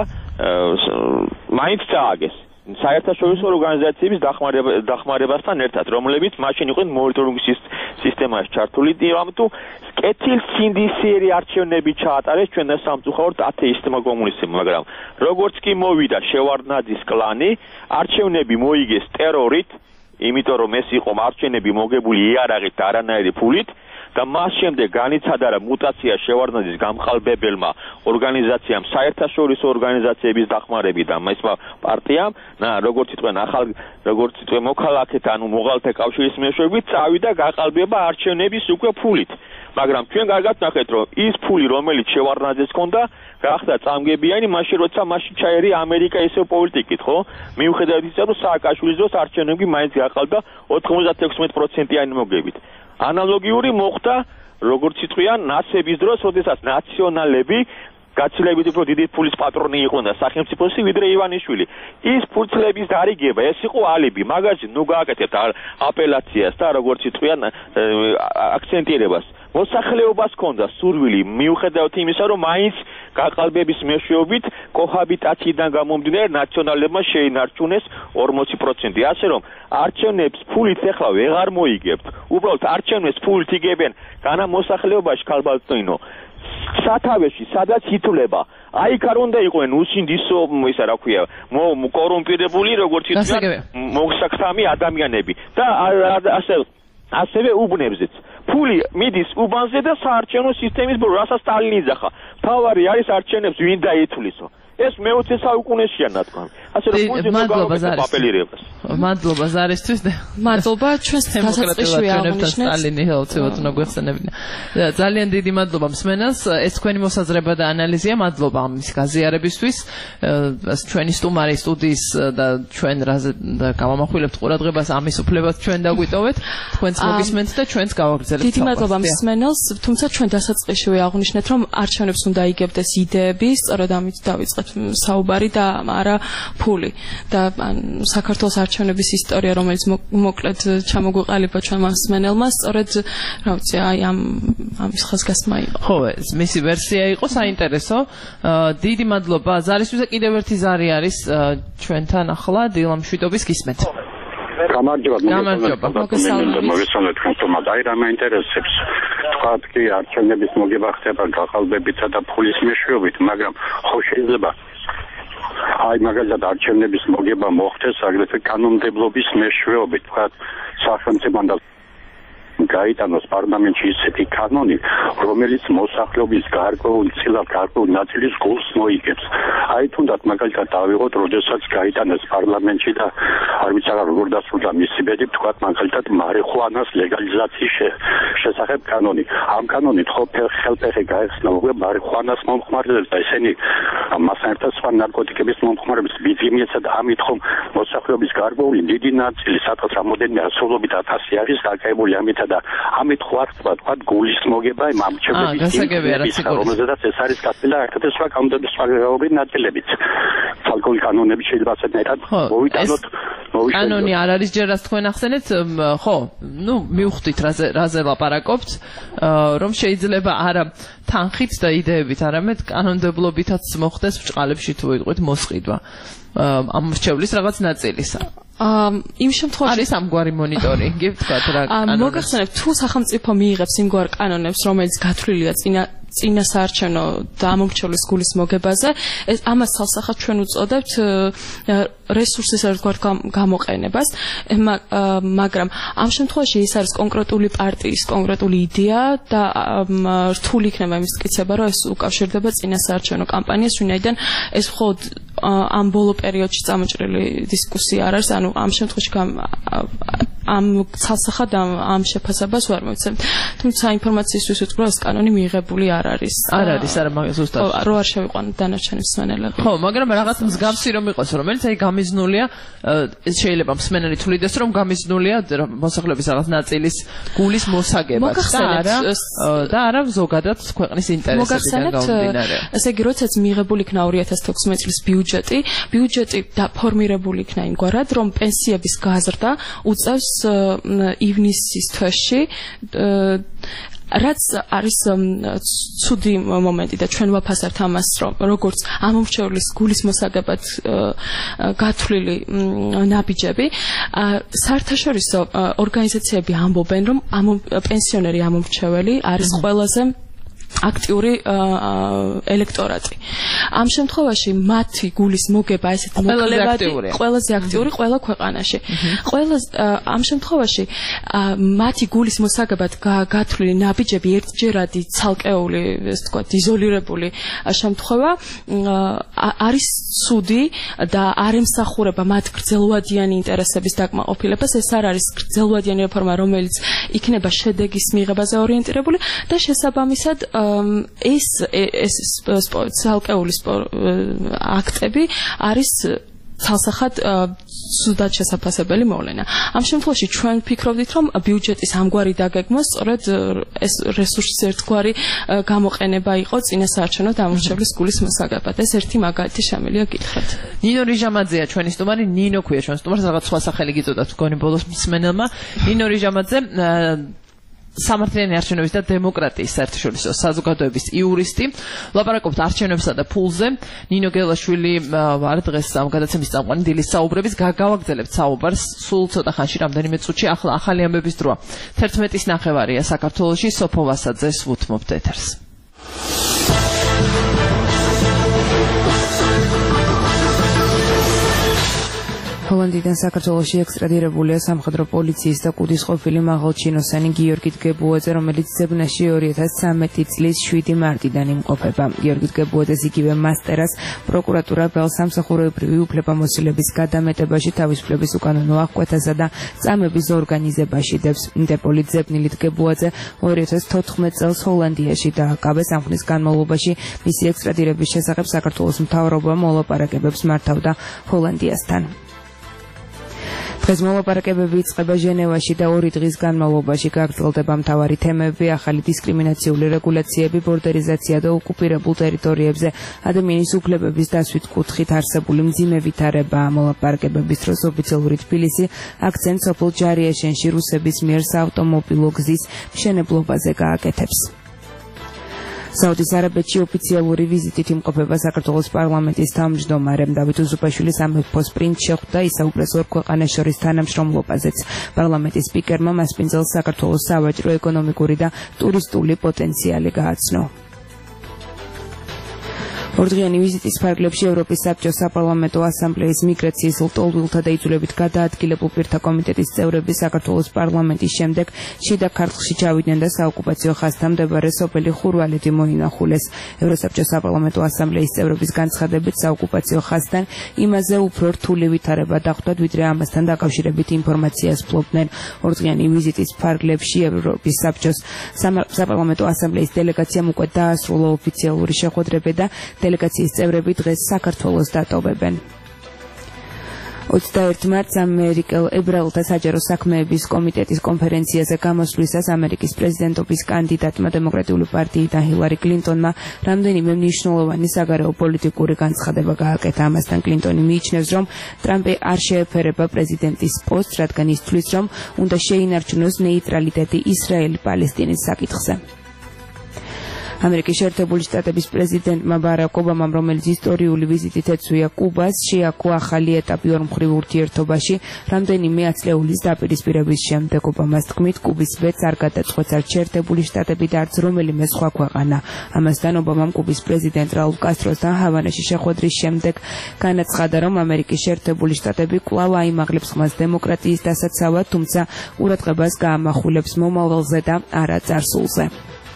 მაინც წააგეს საერთაშორისო ორგანიზაციების დახმარებასთან ერთად, რომლებიც მაშინ იყვნენ მონიტორინგის სისტემაში ჩართული, ამიტომ კეთილსინდისიერი არჩევნები ჩაატარეს ჩვენთან სამწუხაროდ ათეისტებმა კომუნისტებმა, მაგრამ როგორც კი მოვიდა შევარდნაძის კლანი, არჩევნები მოიგეს ტერორით, იმიტომ რომ ეს იყო არჩევნები მოგებული იარაღით და არანაირი ფულით და მას შემდეგ განიცადა რა მუტაცია შევარდნაძის გამყალბებელმა ორგანიზაციამ საერთაშორისო ორგანიზაციების დახმარებით და მისმა პარტიამ როგორც იტყვიან როგორც იტყვიან მოქალაქეთა ანუ მოღალათა კავშირის მეშვეობით წავიდა გაყალბება არჩევნების უკვე ფულით მაგრამ ჩვენ კარგად ნახეთ რომ ის ფული რომელიც შევარდნაძეს ჰქონდა გახდა წამგებიანი მაშინ როცა მაშინ ჩაერია ამერიკა ისევ პოლიტიკით ხო მიუხედავად ისა რომ სააკაშვილის დროს არჩევნები მაინც გაყალბდა 96%-იანი მოგებით ანალოგიური მოხდა როგორც იტყვიან ნაცების დროს როდესაც ნაციონალები გაცილებით უფრო დიდი ფულის პატრონი იყვნენ და სახელმწიფოსი ვიდრე ივანიშვილი ის ფულწლების დარიგება ეს იყო ალიბი მაგაზე ნუ გააკეთებთ აპელაციას და როგორც იტყვიან აქცენტირებას მოსახლეობას ჰქონდა სურვილი მიუხედავად იმისა რომ მაინც გაყალბების მეშვეობით კოჰაბიტაციიდან გამომდინარე ნაციონალებმა შეინარჩუნეს 40% ასე რომ არჩევნებს ფულით ახლა ვეღარ მოიგებთ უბრალოდ არჩევნებს ფულით იგებენ განა მოსახლეობაში ქალბატონო სათავეში სადაც ითვლება აი იქ არ უნდა იყვნენ უსინდისო ისა რა ქვია კორუმპირებული როგორც ითვლიან მოგსაქსამი ადამიანები და ასევე უბნებზეც ფული მიდის უბანზე და საარჩევნო სისტემის ბოლო რასაც სტალინი იძახა თავარი არის არჩევნებს ვინ დაითვლისო ეს მე-20 საუკუნეშია ნათქვამი ასე რომ მადლობა ზარისთვის და მადლობა ჩვენს დასაწყისში აღნიშნეთ სტალინი უცებად უნდა გვეხსენებინა ძალიან დიდი მადლობა მსმენელს ეს თქვენი მოსაზრება და ანალიზია მადლობა ამის გაზიარებისთვის ჩვენი სტუმარი სტუდიის და ჩვენ რაზე გამომახვილებთ ყურადღებას ამის უფლებას ჩვენ დაგვიტოვეთ თქვენც მოგისმენთ და ჩვენც გავაგრძელებთ დიდი მადლობა მსმენელს თუმცა ჩვენ დასაწყისში აღნიშნეთ რომ არჩევნებს უნდა იგებდეს იდეები სწორედ ამით დავიწყეთ საუბარი და არა ფული და საქართველოს არჩევნების ისტორია რომელიც მოკლედ ჩამოგვიყალიბა ჩვენმა მსმენელმა სწორედ რა ვიცი აი ამის ხაზგასმა იყო ხო ეს მისი ვერსია იყო საინტერესო დიდი მადლობა ზარისთვის და კიდევ ერთი ზარი არის ჩვენთან ახლა დილა მშვიდობის გისმენთ გამარჯობა მოგესალმებით თუმცა აი რა მაინტერესებს თქვათ კი არჩევნების მოგება ხდება გაყალბებითა და ფულის მეშვეობით მაგრამ ხო შეიძლება აი მაგალითად არჩევნების მოგება მოხდეს აგრეთვე კანონმდებლობის მეშვეობით თქვათ სახელმწიფო გაიტანოს პარლამენტში ისეთი კანონი, რომელიც მოსახლეობის გარკვეულ ნაწილის გულს მოიგებს. აი თუნდაც მაგალითად დავიღოთ, როდესაც გაიტანეს პარლამენტში და არ ვიცი როგორ დასრულდა მისი ბედი, თქვათ მაგალითად მარიხუანას ლეგალიზაციის შესახებ კანონი. ამ კანონით ხო ხელფეხი გაეხსნა უკვე მარიხუანას მომხმარებლებს და ესენი მასთან ერთად სხვა ნარკოტიკების მომხმარებლებს ბიძიმიეცა და ამით ხომ მოსახლეობის გარკვეული დიდი ნაწილი სადღაც რამოდენიმე ასეულობით 1000 არის დაკავებული ამით და ამით ხო არ თქვა გულის მოგება იმ ამჩებების რომელზედაც ეს არის გასწრება ერთად სხვა კანონმდებლობის ნაწილებიც ალკოჰოლის კანონები შეიძლება ასე მეტად მოვიტანოთ კანონი არ არის ჯერ რაც თქვენ ახსენეთ ხო ნუ მივხვდით რაზე ლაპარაკობთ რომ შეიძლება არა თანხით და იდეებით არამედ კანონმდებლობითაც მოხდეს ბჭყალებში თუ ვიტყვით მოსყიდვა ამ მრჩევლის რაღაც ნაწილისა იმ შემთხვევაში არის ამგვარი მონიტორინგი ვთქვათ რა მოგახსენებთ თუ სახელმწიფო მიიღებს იმგვარ კანონებს რომელიც გათვლილია წინა საარჩევნო და ამომრჩევლის გულის მოგებაზე ეს ამას თალსახად ჩვენ უწოდებთ რესურსის ერთგვარ გამოყენებას მაგრამ ამ შემთხვევაში ეს არის კონკრეტული პარტიის კონკრეტული იდეა და რთული იქნება იმის მტკიცება რომ ეს უკავშირდება წინა საარჩევნო კამპანიას ვინაიდან ეს მხოლოდ ამ ბოლო პერიოდში წამოჭრილი დისკუსია არ არის ანუ ამ შემთხვევაში ამ თალსახად ამ შეფასებას ვერ მოვიცემ თუმცა ინფორმაციისთვის ვიტყვი ეს კანონი მიიღებული არ არის არა მაგას ზუსტად რო არ შევიყვანო დანარჩენი მსმენელები ხო მაგრამ რაღაც მსგავსი რომ იყოს რომელიც აი გამიზნულია შეიძლება მსმენელი თვლიდეს რომ გამიზნულია მოსახლეობის რაღაც ნაწილის გულის მოსაგებას და არა ზოგადად ქვეყნის ინტერესებიდან გამომდინარე ესე იგი როდესაც მიიღებული იქნა 2016 წლის ბიუჯეტი დაფორმირებული იქნა იმგვარად რომ პენსიების გაზრდა უწევს ივნისის თვეში რაც არის ცუდი მომენტი და ჩვენ ვაფასებთ ამას რომ როგორც ამომრჩევლის გულის მოსაგებად გათვლილი ნაბიჯები საერთაშორისო ორგანიზაციები ამბობენ რომ პენსიონერი ამომრჩეველი არის ყველაზე აქტიური ელექტორატი. ამ შემთხვევაში მათი გულის მოგება ესეთ მოკლებადი ყველაზე აქტიური ყველა ქვეყანაში. ამ შემთხვევაში მათი გულის მოსაგებად გათვლილი ნაბიჯები ერთჯერადი ცალკეული, ესე ვთქვათ, იზოლირებული შემთხვევა არის ცუდი და არ ემსახურება მათ გრძელვადიანი ინტერესების დაკმაყოფილებას. ეს არ არის გრძელვადიანი რეფორმა, რომელიც იქნება შედეგის მიღებაზე ორიენტირებული და შესაბამისად ეს ცალკეული აქტები არის ცალსახად სუდად შესაფასებელი მოვლენა. ამ შემთხვევაში ჩვენ ვფიქრობდით, რომ ბიუჯეტის ამგვარი დაგეგმა სწორედ ეს რესურსის ერთგვარი გამოყენება იყო წინასაარჩევნო დამორჩებლის გულის მოსაგებად. ეს ერთი მაგალითი შემიძლია გითხრათ. ნინო რიჟამაძეა ჩვენი სტუმარი, ნინო ქვია ჩვენ სტუმარს, რაღაც სხვა სახელი გიწოდათ მგონი ბოლოს მსმენელმა. ნინო რიჟამაძე სამართლიანი არჩევნების და დემოკრატიის საერთაშორისო საზოგადოების იურისტი, ლაპარაკობთ არჩევნებსა და ფულზე. ნინო გელაშვილი ვარ დღეს ამ გადაცემის წამყვანი დილის საუბრების. გავაგრძელებთ საუბარს სულ ცოტა ხანში, რამდენიმე წუთში. ახლა ახალი ამბების დროა. 11:09 საქართველოში. სოფო ვასაძეს ვუთმობთ ეთერს. ჰოლანდიიდან საქართველოში ექსტრადირებულია სამხედრო პოლიციის და კუდის ყოფილი მაღალჩინოსანი გიორგი დგებუაძე, რომელიც ზებნაში 2013 წლის 7 მარტიდან იმყოფება. გიორგი დგებუაძეს იგივე მასტერას პროკურატურა ბელსამსახურებრივი უფლებამოსილების გადამეტებაში, თავისუფლების უკანონო აღკვეთასა და წამების ორგანიზებაში დებს. ინტერპოლით ზებნილი დგებუაძე 2014 წელს ჰოლანდიაში დააკავეს. ამ ხნის განმავლობაში მისი ექსტრადირების შესახებ საქართველოს მთავრობა მოლაპარაკებებს მართავდა ჰოლანდიასთან. დღეს მოლაპარაკებები იწყება ჟენევაში და 2 დღის განმავლობაში გაგრძელდება მთავარი თემები: ახალი დისკრიმინაციული რეგულაციები, ბორდერიზაცია და ოკუპირებულ ტერიტორიებზე ადამიანის უფლებების დასვით კუთხით არსებული მძიმე ვითარება. მოლაპარაკებების დროს ოფიციალური თბილისი აქცენტს სოფელ ჯარიაშენში რუსების მიერ საავტომობილო გზის მშენებლობაზე გააკეთებს. საუდის არაბეთში ოფიციალური ვიზიტით იმყოფება საქართველოს პარლამენტის თავმჯდომარე დავით უსუფაშვილი. სამეფოს პრინც შეხვდა, ისაუბრეს ორ ქვეყანას შორის თანამშრომლობაზეც. პარლამენტის სპიკერმა მასპინძელს საქართველოს სავაჭრო, ეკონომიკური და ტურისტული პოტენციალი გააცნო. ორდღიანი ვიზიტის ფარგლებში ევროპის საბჭოს საპარლამენტო ასამბლეის მიგრაციის ლტოლვილთა და იძულებით გადაადგილებულ პირთა კომიტეტის წევრები საქართველოს პარლამენტის შემდეგ შიდა ქართლში ჩავიდნენ და საოკუპაციო ხაზთან მდებარე სოფელი ხურვალეთი მოინახულეს. ევროსაბჭოს საპარლამენტო ასამბლეის წევრების განცხადებით, საოკუპაციო ხაზთან იმაზე უფრო რთული ვითარება დახვდათ, ვიდრე ამასთან დაკავშირებით ინფორმაციას ფლობდნენ. ორდღიანი ვიზიტის ფარგლებში ევროპის საბჭოს საპარლამენტო ასამბლეის დელეგაციამ უკვე დაასრულა ოფიციალური შეხვედრები და დელეგაციის წევრები დღეს საქართველოს დატოვებენ. 21 მარტს ამერიკელ ებრაელთა საჯარო საქმეების კომიტეტის კონფერენციაზე გამოსვლისას ამერიკის პრეზიდენტობის კანდიდატმა დემოკრატიული პარტიიდან ჰილარი კლინტონმა რამდენიმე მნიშვნელოვანი საგარეო პოლიტიკური განცხადება გააკეთა. ამასთან კლინტონი მიიჩნევს, რომ ტრამპი არ შეეფერება პრეზიდენტის პოსტს, რადგან ის თვლის, რომ უნდა შეინარჩუნოს ნეიტრალიტეტი ისრაელი-პალესტინის საკითხზე. ამერიკის შეერთებული შტატების პრეზიდენტმა ბარაკ ობამამ, რომელიც ისტორიული ვიზიტით ეწვია კუბას, შეაქო ახალი ეტაპი ორმხრივ ურთიერთობაში რამდენიმე ათწლეულის დაპირისპირების შემდეგ. ობამას თქმით, კუბის ვეტს არ გადაწყვეტს არც შეერთებული შტატები და არც რომელიმე სხვა ქვეყანა. ამასთან ობამამ კუბის პრეზიდენტ რაულ კასტროსთან ჰავანაში შეხვედრის შემდეგ განაცხადა, რომ ამერიკის შეერთებული შტატები კვლავ აიმაღლებს ხმას დემოკრატიის დასაცავად, თუმცა ყურადღებას გაამახვილებს მომავალზე და არა წარსულზე.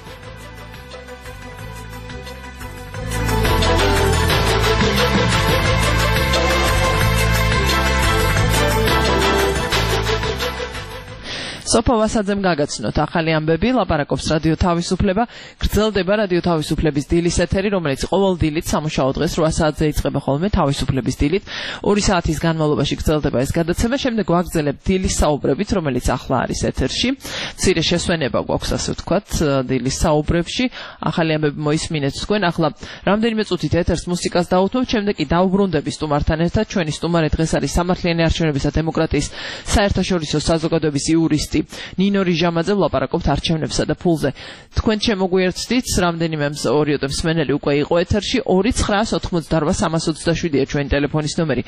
სოფო ვასაძემ გაგაცნოთ ახალი ამბები, ლაპარაკობს რადიო თავისუფლება. გრძელდება რადიო თავისუფლების დილის ეთერი, რომელიც ყოველ დილით სამუშაო დღეს 8 საათზე იწყება ხოლმე თავისუფლების დილით. 2 საათის განმავლობაში გრძელდება ეს გადაცემა. შემდეგ ვაგრძელებთ დილის საუბრებით, რომელიც ახლა არის ეთერში. მცირე შესვენება გვაქვს, ასე ვთქვათ, დილის საუბრებში. ახალი ამბები მოისმინეთ თქვენ. ახლა რამდენიმე წუთით ეთერს მუსიკას დავუთმობთ, შემდეგ კი დავუბრუნდები სტუმართან ერთად. ჩვენი სტუმარი დღეს არის სამართლიანი არჩევნების და დემოკრატიის საერთაშორისო საზოგადოების იურისტი იურისტი ნინო რიჟამაძე ვლაპარაკობთ არჩევნებსა და ფულზე. თქვენ შემოგვიერთდით, რამდენიმე ორიოდე მსმენელი უკვე იყო ეთერში. 2988327-ია ჩვენი ტელეფონის ნომერი.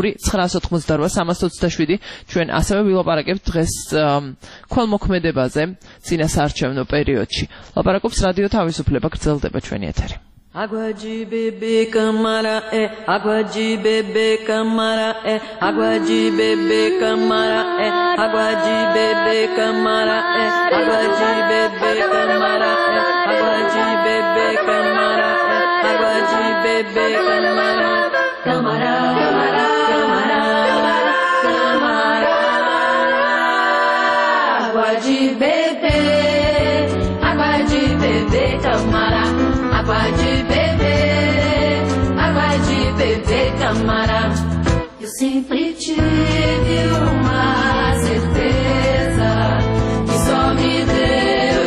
2988327. ჩვენ ასევე ვილაპარაკებთ დღეს ქველმოქმედებაზე წინა საარჩევნო პერიოდში. ლაპარაკობს რადიო თავისუფლება, გრძელდება ჩვენი ეთერი. Água de beber, camara, água de beber, camara, água de beber, camara, água de beber, camara, água de beber, camara, água de beber, camara, água de beber, camara, camara, camara, camara, camara, água de beber, água de beber, camara. Água de beber, camara. Eu sempre tive uma certeza que só me deu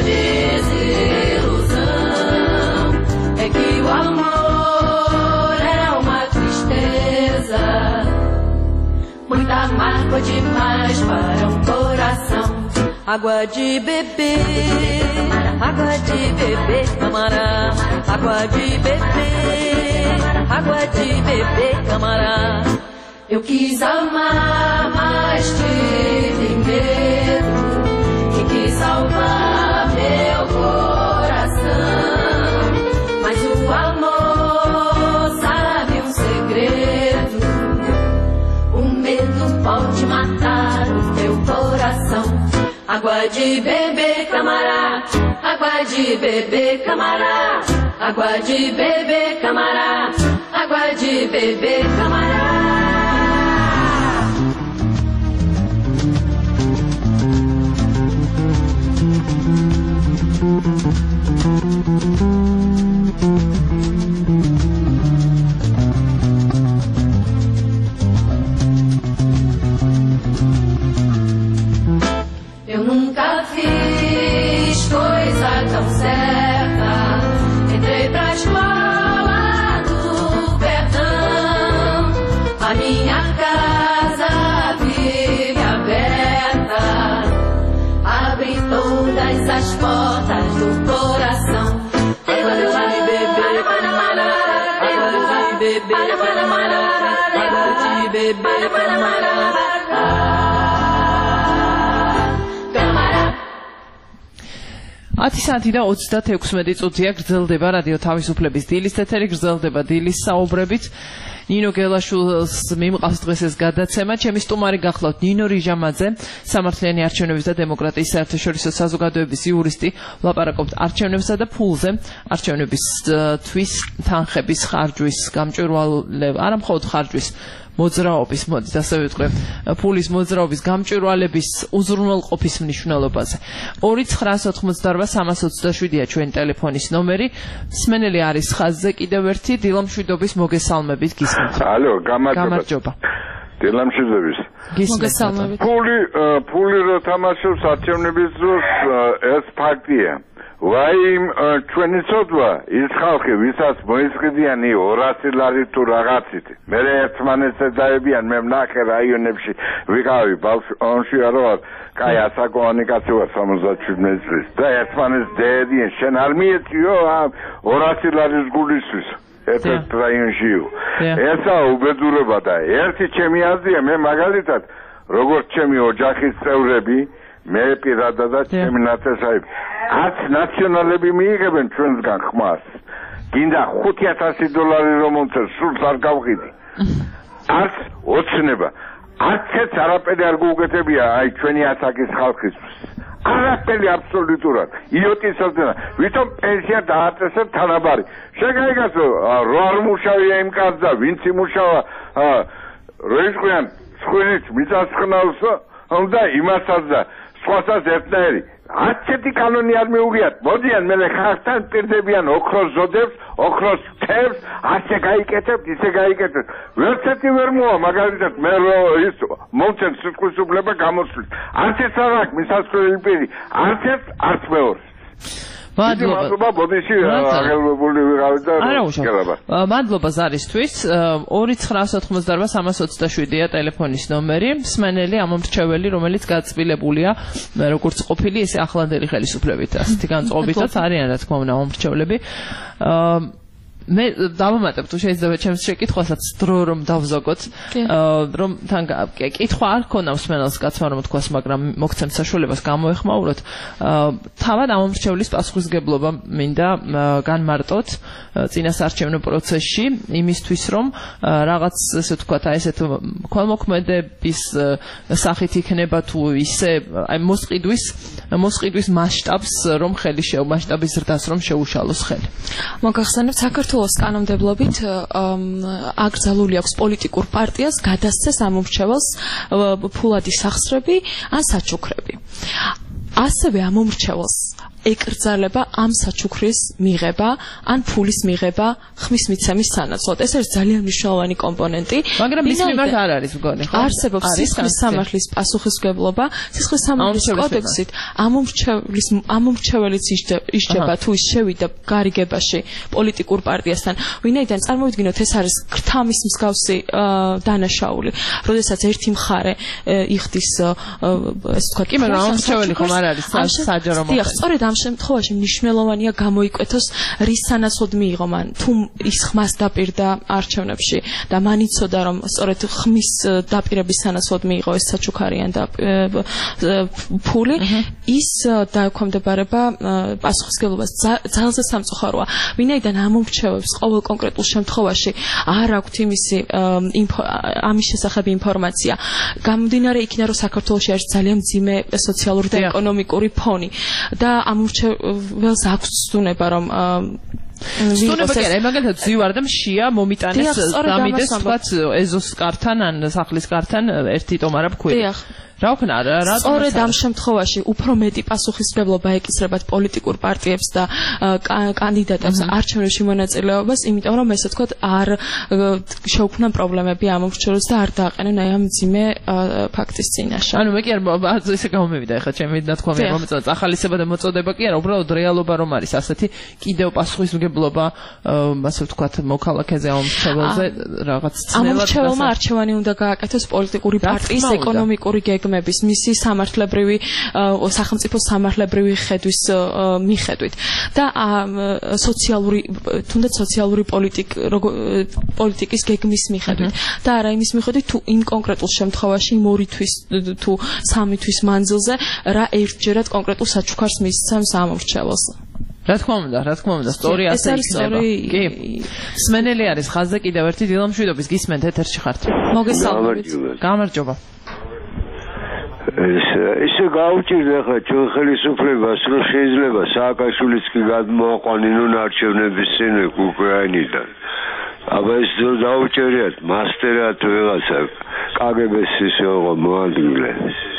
desilusão. É que o amor era uma tristeza, muita mágoa demais para um coração. Água de beber, água de beber, camara. Água de beber, água de beber, camara. Eu quis amar, mas tive medo e quis salvar meu coração. Mas o amor sabe um segredo, o medo pode matar o teu coração. Água de beber, camara. Água de beber, camara. Água de beber, camara. Água de beber, camara. Eu nunca fiz coisa tão certa. Entrei pra escola do perdão. A minha casa vive aberta. Abri todas as portas do coração. Água de beber, camara. Água de beber, camara. Água de beber, camara. საათი და 36 წუთია გრძელდება რადიო თავისუფლების დილის ეთერი, გრძელდება დილის საუბრებით. ნინო გელაშვილს მიმყავს დღეს ეს გადაცემა. ჩემი სტუმარი გახლავთ ნინო რიჟამაძე, სამართლიანი არჩევნების და დემოკრატიის საერთაშორისო საზოგადოების იურისტი. ვლაპარაკობთ არჩევნებსა და ფულზე, არჩევნებისთვის თანხების ხარჯვის გამჭვირვალე, არა მხოლოდ ხარჯვის მოძრაობის, მოდით ასე ვიტყვი, ფულის მოძრაობის გამჭვირვალების უზრუნველყოფის მნიშვნელობაზე. 2988327-ია ჩვენი ტელეფონის ნომერი. მსმენელი არის ხაზზე კიდევ ერთი, დილამშვიდობის მოგესალმებით გისმენთ. ალო, გამარჯობა. დილამშვიდობის. მოგესალმებით. ფული რო თამაშობს არჩევნების დროს ეს ფაქტია. ვაიმ ჩვენი ცოდვა ის ხალხი ვისაც მოისყიდიან 200 ლარი თუ რაღაცით მე ერთმანეთს დაებიან მე ვნახე რაიონებში ვიყავი ბავშვი არ ვარ კაი ასაკოვანი კაცი ვარ 77 წლის და ერთმანეთს დაედიან შენ არ მიეწიო 200 ლარის გულისთვის ერთ რაიონშიო ესა უბედურება და ერთი ჩემი აზრია მე მაგალითად როგორც ჩემი ოჯახის წევრები მე პირადადაც ჩემი ნაცესაები 10 ნაციონალები მიიღებენ ჩვენსგან ხმას. გინდა $5,000 რომ მომწერ, სულს არ გავყიდი. არც ოცნება. არცაც არაფერი არ გუგეთებია აი ჩვენი ასაკის ხალხისთვის. არაფერი აბსოლუტურად. იოტისადენა. ვითომ პენსია დააწესებ თანაბარი. შეგაიგასო რო არ მუშავია იმ კაცს და ვინც იმუშავა როისყვიან სხვენით მიწასხნავს და იმასაც და სხვასაც ერთნაირი. არცეთი კანონი არ მიუღიათ. მოდიან მე ხალხთან პირდებიან ოქროს ზოდებს, ოქროს თევს, ასე გაიკეთებთ, ისე გაიკეთებთ. ვერცეთი ვერ მოვა, მაგალითად მე ის მომცემ სიტყვის უფლება გამოსვლის. არც ეს არ აქვს მისასვლელი პირი, არც ერთ, არც მეორეს. მადლობა ბოდიში აღელვებული ვიყავით და გელაბა. მადლობა ზარისთვის. 2998327-ია ტელეფონის ნომერი. მსმენელი ამომრჩეველი, რომელიც გაწმილებულია როგორც ყოფილი, ისე ახლანდელი ხელისუფლებით, ასეთი განწყობითაც არიან რა თქმა უნდა ამომრჩევლები. მე დავამატებ თუ შეიძლება ჩემს შეკითხვასაც დრო რომ დავზოგოთ რომ თან კითხვა არ ქონა მსმენელს კაცმა რომ თქვას მაგრამ მოგცემთ საშუალებას გამოეხმაუროთ თავად ამომრჩევლის პასუხისგებლობა მინდა განმარტოთ წინასარჩევნო პროცესში იმისთვის რომ რაღაც ესე ვთქვათ აი ესეთ ქველმოქმედების სახით იქნება თუ ისე აი მოსყიდვის მასშტაბს რომ ხელი მასშტაბის ზრდას რომ შეუშალოს ხელი მოგახსენებთ საქართველოს კანონმდებლობით აკრძალული აქვს პოლიტიკურ პარტიას გადასცეს ამომრჩეველს ფულადი სახსრები ან საჩუქრები. ასევე ამომრჩეველს ეკრძალება ამ საჩუქრის მიღება ან ფულის მიღება ხმის მიცემის სანაცვლოდ. ეს არის ძალიან მნიშვნელოვანი კომპონენტი. მაგრამ მის მიმართ არ არის მგონი, ხო? არსებობს სისხლის სამართლის პასუხისმგებლობა, სისხლის სამართლის კოდექსით ამომრჩეველიც ისჯება თუ ის შევიდა გარიგებაში პოლიტიკურ პარტიასთან. ვინაიდან წარმოვიდგინოთ ეს არის ქრთამის მსგავსი დანაშაული, როდესაც ერთი მხარე იხდის ეს თქვა კი, მაგრამ ამომრჩეველი ხომ არ არის საჯარო მოხდა. სწორედ ამ შემთხვევაში მნიშვნელოვანია გამოიკვეთოს რის სანაცვლოდ მიიღო მან თუ ის ხმას დაპირდა არჩევნებში და მან იცოდა რომ სწორედ ხმის დაპირების სანაცვლოდ მიიღო ეს საჩუქარიან და ფული ის დაექვემდებარება პასუხისგებლობას ძალზე სამწუხაროა ვინაიდან ამომრჩევებს ყოველ კონკრეტულ შემთხვევაში არ აქვთ ამის შესახებ ინფორმაცია გამომდინარე იქიდან რომ საქართველოში არის ძალიან მძიმე სოციალური და ეკონომიკური ფონი და ამომრჩეველს აქვს ცდუნება რომ სტუნება კი არა, მაგალითად ზივარ და მშია მომიტანეს დამიდეს თქვათ ეზოს კართან ან სახლის კართან ერთი ტომარა ფქვილი. რა ვქნა რა სწორედ ამ შემთხვევაში უფრო მეტი პასუხისმგებლობა ეკისრებათ პოლიტიკურ პარტიებს და კანდიდატებს არჩევნებში მონაწილეობას, იმიტომ რომ ესე ვთქვათ არ შეუქმნან პრობლემები ამომრჩეველს და არ დააყენონ აი ამ მძიმე ფაქტის წინაშე. ანუ მე კი არ ესე გამომივიდა ეხლა ჩემი ნათქვამი რომ მოწოდება ახალისება და მოწოდება კი არა, უბრალოდ რეალობა რომ არის ასეთი კიდევ პასუხისმგებლობა ასე ვთქვათ მოქალაქეზე ამომრჩეველზე რაღაც ცნებად ამომრჩეველმა არჩევანი უნდა გააკეთოს პოლიტიკური პარტიის ეკონომიკური მისი სამართლებრივი სახელმწიფო სამართლებრივი ხედვის მიხედვით და სოციალური თუნდაც სოციალური პოლიტიკის გეგმის მიხედვით და არა იმის მიხედვით თუ იმ კონკრეტულ შემთხვევაში იმ 2 თვის თუ 3 თვის მანძილზე რა ერთჯერად კონკრეტულ საჩუქარს მისცემს ამომრჩეველს. რა თქმა უნდა, სწორი ასე იქნება. კი. მსმენელი არის ხაზზე კიდევ ერთი დილამშვიდობის გისმენთ ეთერში ხართ. მოგესალმებით. გამარჯობა. ესე გაუჭირდა ხა ჩვენ ხელისუფლებას რომ შეიძლება სააკაშვილიც კი გადმოაყვანინონ არჩევნების წინ უკრაინიდან. აბა ეს დაუჭერიათ მასტერად ვიღაცა კგბ-ს ისე იყო მოადგილე.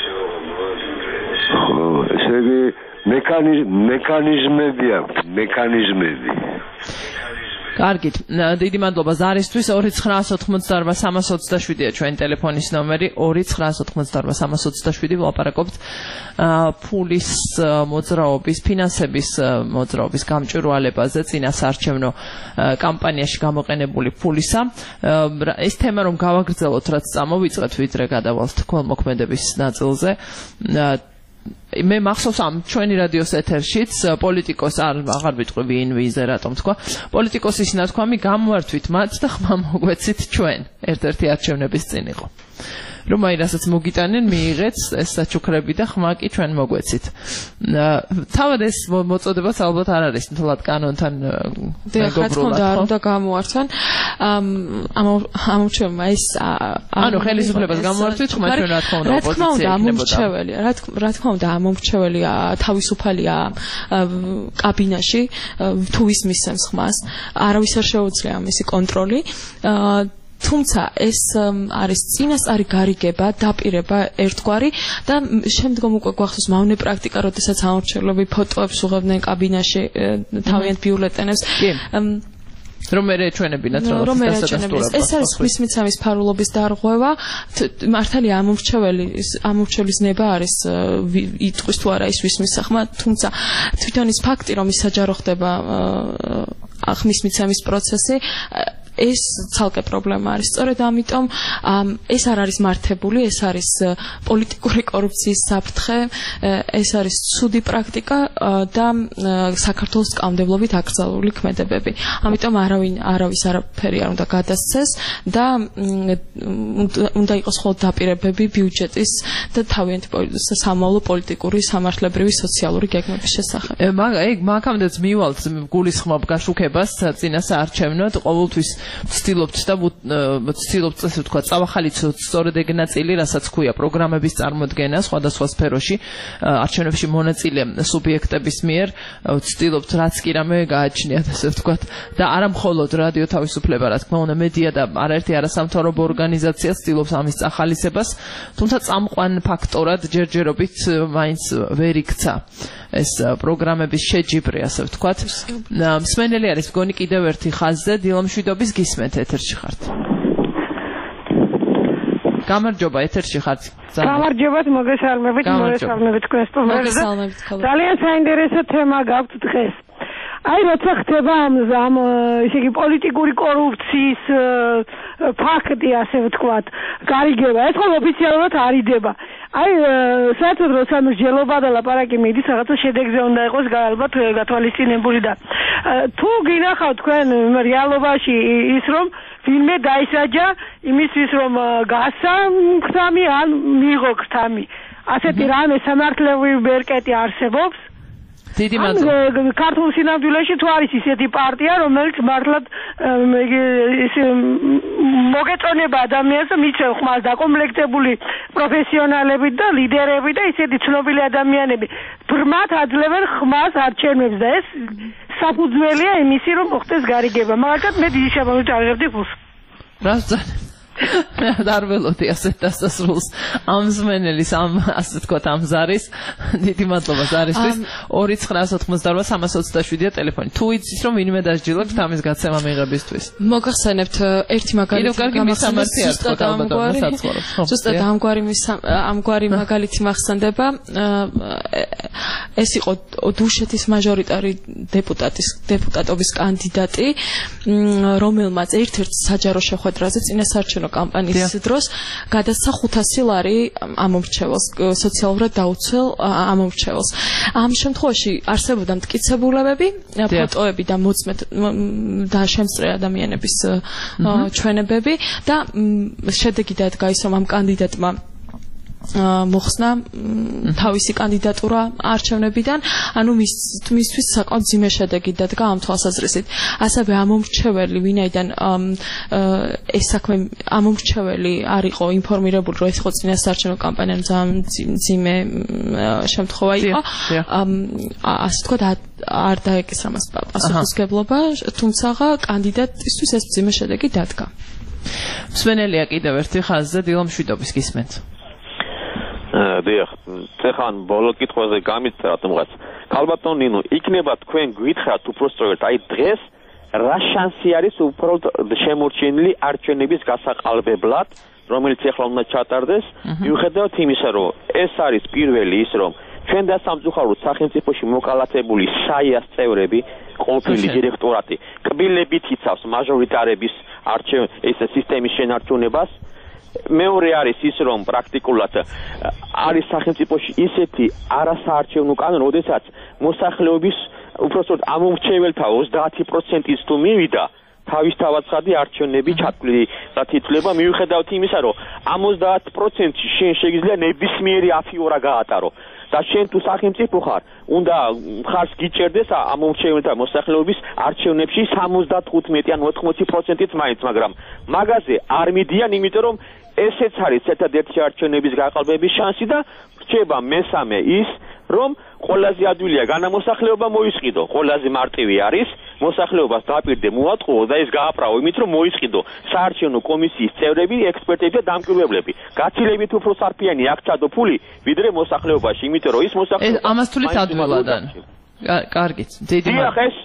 ხო, ესე იგი მექანიზმები აქვს, მექანიზმები. კარგით, დიდი მადლობა ზარისთვის 2998327-ია ჩვენი ტელეფონის ნომერი 2998327 ვლაპარაკობთ ფულის მოძრაობის, ფინანსების მოძრაობის გამჭვირვალებაზე წინასარჩევნო კამპანიაში გამოყენებული ფულისა. ეს თემა რომ გავაგრძელოთ, რაც წამოვიწყეთ, ვიდრე გადავალთ ქველმოქმედების ნაწილზე. მე მახსოვს ამ ჩვენი რადიოს ეთერშიც პოლიტიკოს აღარ ვიტყვი ვინ ვიზე რატომ თქვა პოლიტიკოსის ნათქვამი გამოვართვით მათ და ხმა მოგვეცით ჩვენ ერთ-ერთი არჩევნების წინ იყო რომ აი რასაც მოგიტანენ მიიღეთ ეს საჩუქრები და ხმა კი ჩვენ მოგვეცით თავად ეს მოწოდებაც ალბათ არ არის თულად კანონთან მეგობრულად ხო და გამოვართვან ამომრჩეველმა ეს ანუ ხელისუფლებას გამოვართვით ხმა ჩვენ რა თქმა უნდა ოპოზიცია რა თქმა უნდა ამომრჩეველი თავისუფალია კაბინაში თუ ის მისცემს ხმას არავის არ შეუძლია ამისი კონტროლი თუმცა ეს არის წინასწარი გარიგება, დაპირება ერთგვარი და შემდგომ უკვე გვახსოვს მავნე პრაქტიკა, როდესაც ამომრჩევლები ფოტოებს უღებდნენ კაბინაში თავიანთ ბიულეტენებს. რომ მე ეჩვენებინათ რაღაცას ეს არის ხმის მიცემის ფარულობის დარღვევა მართალია ამომრჩევლის ნება არის იტყვის თუ არა ის ვის მისახმა თუმცა თვითონ ის ფაქტი რომ ის საჯარო ხდება ხმის მიცემის პროცესი ეს ცალკე პრობლემა არის. სწორედ ამიტომ ეს არ არის მართებული, ეს არის პოლიტიკური კორუფციის საფრთხე, ეს არის ცუდი პრაქტიკა და საქართველოს კანონმდებლობით აკრძალული ქმედებები. ამიტომ არავის არაფერი არ უნდა გადასცეს და უნდა იყოს მხოლოდ დაპირებები ბიუჯეტის და თავიანთი სამომავლო პოლიტიკური, სამართლებრივი, სოციალური გეგმების შესახებ. მაგამდეც მივალთ გულისხმობ გაშუქებას წინასაარჩევნოდ ყოველთვის ვცდილობთ და ვცდილობთ ასე ვთქვათ წავახალიცოთ სწორედ ეგ ნაწილი, რასაც ქვია პროგრამების წარმოდგენა სხვადასხვა სფეროში არჩევნებში მონაწილე სუბიექტების მიერ ვცდილობთ რაც კი რამე გააჩნიათ ასე ვთქვათ და არა მხოლოდ რადიო თავისუფლება, რა თქმა უნდა მედია და არაერთი არასამთავრობო ორგანიზაცია ვცდილობს ამის წახალისებას, თუმცა წამყვან ფაქტორად ჯერჯერობით მაინც ვერ იქცა ეს პროგრამების შეჯიბრი ასე ვთქვათ. მსმენელი არის მგონი კიდევ ერთი ხაზზე დილამშვიდობის გისმენთ ეთერში ხართ. გამარჯობა ეთერში ხართ. გამარჯობათ მოგესალმებით თქვენ სტუმრებზე. ძალიან საინტერესო თემა გაქვთ დღეს. აი როცა ხდება ამ ისე იგი პოლიტიკური კორუფციის ფაქტი ასე ვთქვათ, გარიგება, ეს ხოლმე ოფიციალურად არიდება. აი საერთოდ როცა მსჯელობა და ლაპარაკი მიდის, რაღაცა შედეგზე უნდა იყოს ალბათ გათვალისწინებული და თუ გინახავთ თქვენ რეალობაში ის რომ ვინმე დაისაჯა იმისთვის რომ გასცა ხრამი ან მიიღო ხრამი. ასეთი რამე სამართლებრივი ბერკეტი არსებობს. დიდი მადლობა. ქართულ სინამდვილეში თუ არის ისეთი პარტია, რომელიც მართლაც მოგეწონება ადამიანს, მიცემ ხმას დაკომპლექტებული პროფესიონალები და ლიდერები და ისეთი ცნობილი ადამიანები. ბრმად აძლევენ ხმას არჩევნებს და ეს საფუძველია იმისი, რომ მოხდეს გარიგება. მაგალითად, მე დიდი შაბათით აღებდი ფულს. არ ველოდი ასეთ დასასრულს ამ მსმენელის ამ ასე ვთქვათ ამ ზარის დიდი მადლობა ზარისთვის 29988 ტელეფონი თუ იცით რომ ვინმე დასჯილოთ ამის გაცემა მიღებისთვის მოგახსენებთ ერთი მაგალითი ზუსტად ამგვარი მაგალითი მახსენდება ეს იყო დუშეთის მაჟორიტარი დეპუტატობის კანდიდატი რომელმაც ერთ-ერთ საჯარო შეხვედრაზე წინასაარჩევნო კამპანიის დროს გადასცა 500 ლარი ამომრჩეველს, სოციალურად დაუცველ ამომრჩეველს. ამ შემთხვევაში არსებობდა მტკიცებულებები, ფოტოები და მოწმეთ და შემსწრე ადამიანების ჩვენებები და შედეგი დადგა ის, რომ ამ კანდიდატმა მოხსნა თავისი კანდიდატურა არჩევნებიდან, ანუ მისთვის საკმაოდ ძიმე შედეგი დადგა ამ თვალსაზრისით. ასევე ამომრჩეველი, ვინაიდან ეს საქმე ამომრჩეველი არ იყო ინფორმირებული, რომ ეს იყო წინასაარჩევნო კამპანია, ძალიან ძიმე შემთხვევა იყო. ასე ვთქვათ, არ დაეკისრა მას პასუხისმგებლობა, თუმცა კანდიდატისთვის ეს ძიმე შედეგი დადგა. მსმენელია კიდევ ერთი ხაზზე დილამშვიდობის გისმენთ. დიახ, ეხან ბოლო კითხვაზე გამიწერა თუმღაც. ქალბატონ ნინო, იქნება თქვენ გვითხრათ უბრალოდ აი დღეს რა შანსი არის უბრალოდ შემორჩენილი არჩევნების გასაყალბებლად, რომელიც ახლა უნდა ჩატარდეს, მიუხედავად იმისა, რომ ეს არის პირველი ის, რომ ჩვენ და სამწუხაროდ სახელმწიფოში მოკალათებული საიას წევრები, ყოფილი დირექტორატი, კბილებით იცავს მაჟორიტარების ეს სისტემის შენარჩუნებას. მეორე არის ის, რომ პრაქტიკულად არის სახელმწიფოში ისეთი არასაარჩევნო კანონი, როდესაც მოსახლეობის უბრალოდ ამომრჩეველთა 30%-იც თუ მივიდა თავისთავად ცხადი არჩევნები ჩათვლილი თითლება, მიუხედავად იმისა, რომ ამ 30%-ში შენ შეგიძლია ნებისმიერი აფიორა გაატარო. და შენ თუ სახელმწიფო ხარ, უნდა ხარს გიჭერდეს ამომრჩეველთა მოსახლეობის არჩევნებში 75 ან 80%-იც მაინც, მაგრამ მაგაზე არ მიდიან, იმიტომ რომ ესეც არის ერთადერთი არჩევნების გაყალბების შანსი და რჩება მესამე ის, რომ ყველაზე ადვილია განამოსახლეობა მოისყიდო, ყველაზე მარტივი არის მოსახლეობას დაპირდე მოატყუო და ეს გააправო იმით, რომ მოისყიდო საარჩევნო კომისიის წევრები, ექსპერტები და დამკვირვებლები. გაცილებით უფრო სარფიანი აქ ჩადო ფული, ვიდრე მოსახლეობაში, იმიტომ რომ ის მოსახლეობა ამას თulit ადვილადან. კარგით, დიდი მადლობა.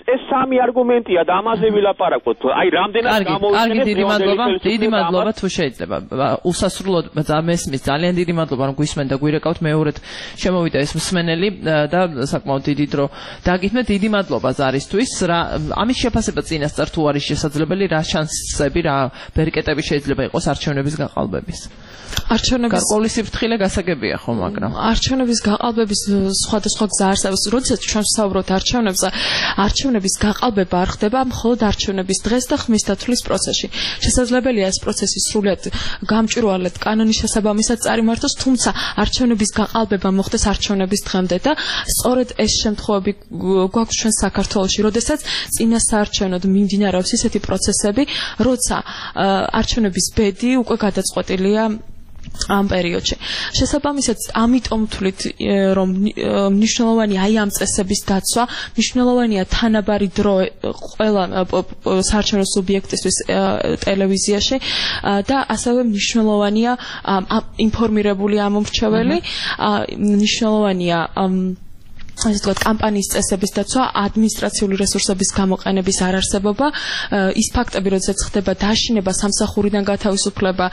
ეს სამი არგუმენტია და ამაზე ვილაპარაკოთ. აი რამდენად გამოვიყენეთ. დიდი მადლობა თუ შეიძლება. უსასრულოდ მესმის ძალიან დიდი მადლობა რომ გვისმენთ და გვირეკავთ მეორედ შემოვიდა ეს მსმენელი და საკმაოდ დიდი დრო დაგითმეთ. დიდი მადლობა ზარისთვის. რა ამის შეფასება წინასწარ თუ არის შესაძლებელი, რა შანსები, რა ბერკეტები შეიძლება იყოს არჩევნების გაყალბების. არჩევნების გარკვეული სიფრთხილე გასაგებია ხო, მაგრამ არჩევნების გაყალბების სხვადასხვა გზა არსებობს. როდესაც ჩვენ ვსაუბრობთ არჩევნებზე, არჩევნების გაყალბება არ ხდება მხოლოდ არჩევნების დღეს და ხმის დათვლის პროცესში. შესაძლებელია ეს პროცესი სრულად გამჭვირვალედ კანონის შესაბამისად წარიმართოს, თუმცა არჩევნების გაყალბება მოხდეს არჩევნების დღემდე და სწორედ ეს შემთხვევები გვაქვს ჩვენ საქართველოში, როდესაც წინასაარჩევნოდ მიმდინარეობს ისეთი პროცესები, როცა არჩევნების ბედი უკვე გადაწყვეტილია ამ პერიოდში. შესაბამისად, ამიტომ ვთვლით, რომ მნიშვნელოვანია აი ამ წესების დაცვა, მნიშვნელოვანია თანაბარი დრო ყველა საარჩევნო სუბიექტისთვის ტელევიზიაში და ასევე მნიშვნელოვანია ინფორმირებული ამომრჩეველი, მნიშვნელოვანია ასე ვთქვათ, კამპანიის წესების დაცვა, ადმინისტრაციული რესურსების გამოყენების არარსებობა, ის ფაქტები, როდესაც ხდება დაშინება, სამსახურიდან გათავისუფლება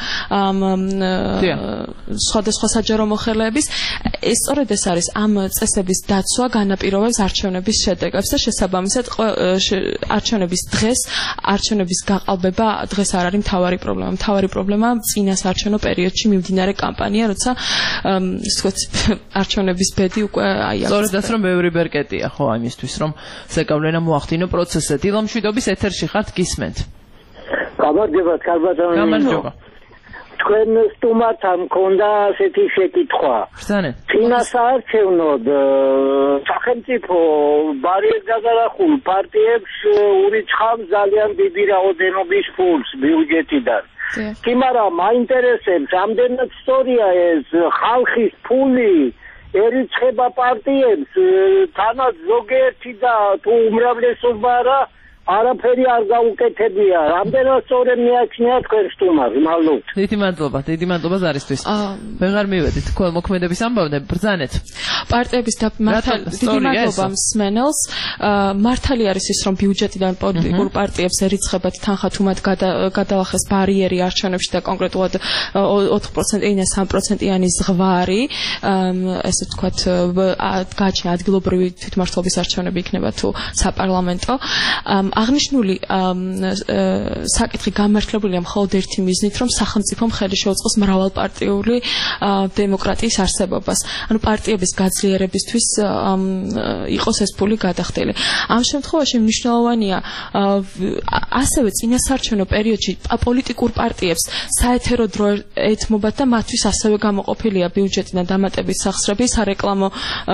სხვადასხვა საჯარო მოხელეების, სწორედ ეს არის ამ წესების დაცვა განაპირობებს არჩევნების შედეგებს და შესაბამისად არჩევნების დღეს, არჩევნების გაყალბება დღეს არ არის მთავარი პრობლემა. მთავარი პრობლემა წინა საარჩევნო პერიოდში მიმდინარე კამპანია, როცა ასე ვთქვათ, არჩევნების ბედი უკვე აი რომ ბევრი ბერკეტია ხო ამისთვის რომ ზეკავლენა მოახდინო პროცესზე. დილამშვიდობის ეთერში ხართ, გისმენთ. გამარჯობა, კარბატონო. თქვენ სტუმართან მქონდა ასეთი შეკითხვა. ბრძანეთ. წინასაარჩევნოდ სახელმწიფო ბარიერს გადარახულ პარტიებს ურიცხავს ძალიან დიდი რაოდენობის ფულს ბიუჯეტიდან. კი, მაგრამ მაინტერესებს, რამდენად სწორია ეს ხალხის ფული ერიცხება პარტიებს, თანაც ზოგიერთი და თუ უმრავლესობა არაფერი არ გაუკეთებია. რამდენად სწორად მიაჩნია თქვენ სტუმარს, მადლობთ. დიდი მადლობა ზარისთვის. ვეღარ მივედით მოქმედების ამბავზე, ბრძანეთ. პარტიების და დიდი მადლობა მსმენელს. მართალი არის ის, რომ ბიუჯეტიდან პოლიტიკურ პარტიებს ერიცხებათ თანხა თუ მათ გადალახეს ბარიერი არჩევნებში და კონკრეტულად 4%-იანი 3%-იანი ზღვარი, ესე ვთქვათ, გააჩნია ადგილობრივი თვითმმართველობის არჩევნები იქნება თუ საპარლამენტო. აღნიშნული საკითხი გამართლებულია მხოლოდ ერთი მიზნით, რომ სახელმწიფომ ხელი შეუწყოს მრავალპარტიული დემოკრატიის არსებობას. ანუ პარტიების გაძლიერებისთვის იყოს ეს ფული გადახდილი. ამ შემთხვევაში მნიშვნელოვანია ასევე წინასაარჩევნო პერიოდში პოლიტიკურ პარტიებს საეთერო დრო ეთმობათ და მათთვის ასევე გამოყოფილია ბიუჯეტიდან დამატების სახსრები სარეკლამო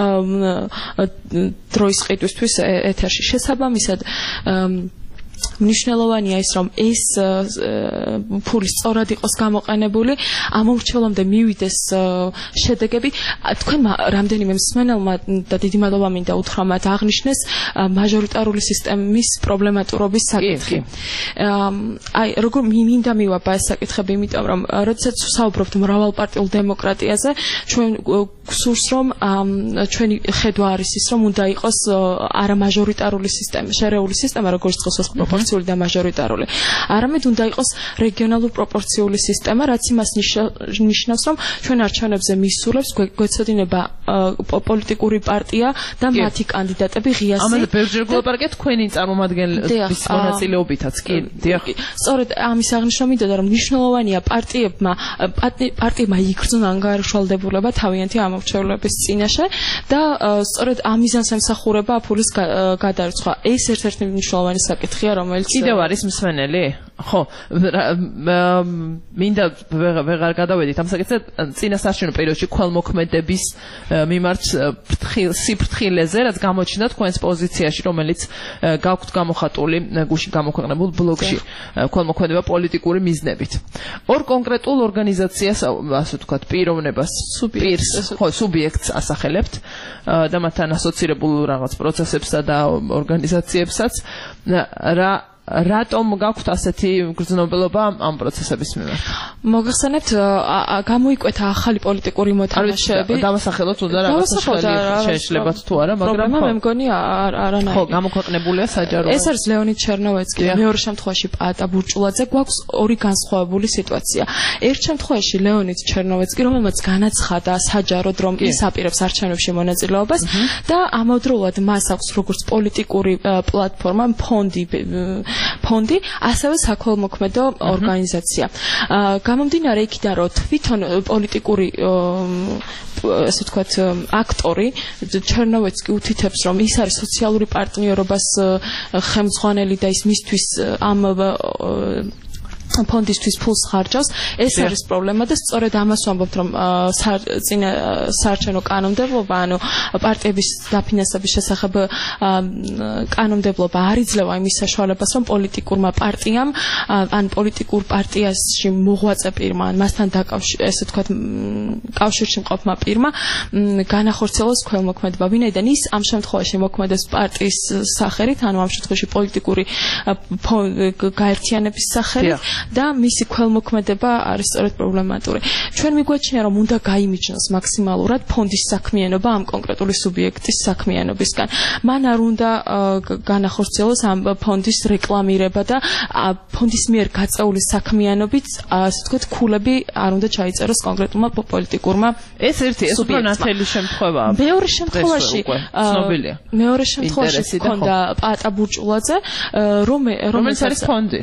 დროის ყიდვისთვის ეთერში. შესაბამისად მნიშვნელოვანია ის, რომ ეს ფული სწორად იყოს გამოყენებული, ამომრჩევლამდე მივიდეს შედეგები. თქვენმა რამდენიმე მსმენელმა და დიდი მადლობა მინდა უთხრა მათ აღნიშნეს მაჟორიტარული სისტემის პრობლემატურობის საკითხი. აი, როგორ მინდა მივაბა ეს საკითხები, იმიტომ რომ როდესაც ვსაუბრობთ მრავალპარტიულ დემოკრატიაზე, ჩვენ გვსურს, რომ ჩვენი ხედვა არის ის, რომ უნდა იყოს არამაჟორიტარული სისტემა, შერეული სისტემა, როგორც წყოს პროპორციული და მაჟორიტარული. არამედ უნდა იყოს რეგიონალურ პროპორციული სისტემა, რაც იმას ნიშნავს, რომ ჩვენ არჩევნებზე მისულებს გვეცოდინება პოლიტიკური პარტია და მათი კანდიდატები ღიასი. ამაზე ბევრჯერ გულაპარაკეთ თქვენი წარმომადგენლების მონაწილეობითაც, კი, დიახ. სწორედ ამის აღნიშვნა მინდოდა, რომ მნიშვნელოვანია პარტიებმა იგრძნონ ანგარიშვალდებულება თავიანთი ამორჩევლების წინაშე და სწორედ ამ მიზანს ემსახურება ფულის გადარიცხვა. ეს ერთ-ერთი მნიშვნელოვანი საკითხია, რომელიც კიდევ არის მსმენელი? ხო, მინდა ვეღარ გადავედით ამ საკითხზე. წინასაარჩევნო პერიოდში ქველმოქმედების მიმართ სიფრთხილეზე, რაც გამოჩნდა თქვენს პოზიციაში, რომელიც გაქვთ გამოხატული გუშინ გამოქვეყნებულ ბლოგში, ქველმოქმედება პოლიტიკური მიზნებით. ორ კონკრეტულ ორგანიზაციას, ასე ვთქვათ, პიროვნებას, სუბიექტს ასახელებთ და მათთან ასოცირებულ რაღაც პროცესებსა და ორგანიზაციებსაც, რატომ გაქვთ ასეთი გრძნობილობა ამ პროცესების მიმართ? მოგახსენებთ, გამოიკვეთა ახალი პოლიტიკური მოთამაშეები. დავასახელოთ უნდა რაღაცა შეეშლებათ თუ არა, მაგრამ მე მგონი არანაირი. ხო, გამოქვეყნებულია საჯარო. ეს არის ლეონიდ ჩერნოვეცკი, მეორე შემთხვევაში პაატა ბურჭულაძე, გვაქვს ორი განსხვავებული სიტუაცია. ერთ შემთხვევაში ლეონიდ ჩერნოვეცკი, რომელმაც განაცხადა საჯაროდ, რომ ის აპირებს არჩევნებში მონაწილეობას და ამავდროულად მას აქვს როგორც პოლიტიკური პლატფორმა, ფონდი, ასევე საქველმოქმედო ორგანიზაცია. გამომდინარე იქიდან, რომ თვითონ პოლიტიკური ასე ვთქვათ აქტორი ჩერნოვეცკი უთითებს, რომ ის არის სოციალური პარტნიორობას ხელმძღვანელი და ის მისთვის ამ ფონდისთვის ფულს ხარჯავს, ეს არის პრობლემა და სწორედ ამას ვამბობთ, რომ საარჩევნო კანონმდებლობა, ანუ პარტიების დაფინანსების შესახებ კანონმდებლობა არ იძლევა იმის საშუალებას, რომ პოლიტიკურმა პარტიამ ან პოლიტიკურ პარტიაში მოღვაწე პირმა, ან მასთან ესე ვთქვათ კავშირში მყოფმა პირმა განახორციელოს ქველმოქმედება, ვინაიდან ის ამ შემთხვევაში მოქმედებს პარტიის სახელით, ანუ ამ შემთხვევაში პოლიტიკური გაერთიანების სახელით და მისი ქველმოქმედება არის სწორედ პრობლემატური. ჩვენ მიგვაჩნია, რომ უნდა გაიმიჯნოს მაქსიმალურად ფონდის საქმიანობა ამ კონკრეტული სუბიექტის საქმიანობისგან. მან არ უნდა განახორციელოს ამ ფონდის რეკლამირება და ფონდის მიერ გაწეული საქმიანობით, ასე ვთქვათ, ქულები არ უნდა ჩაიწეროს კონკრეტულმა პოლიტიკურმა ეს ერთი ეს უფრო ნათელი შემთხვევაა. მეორე შემთხვევაში ჰქონდა პაატა ბურჭულაძე, რომელიც არის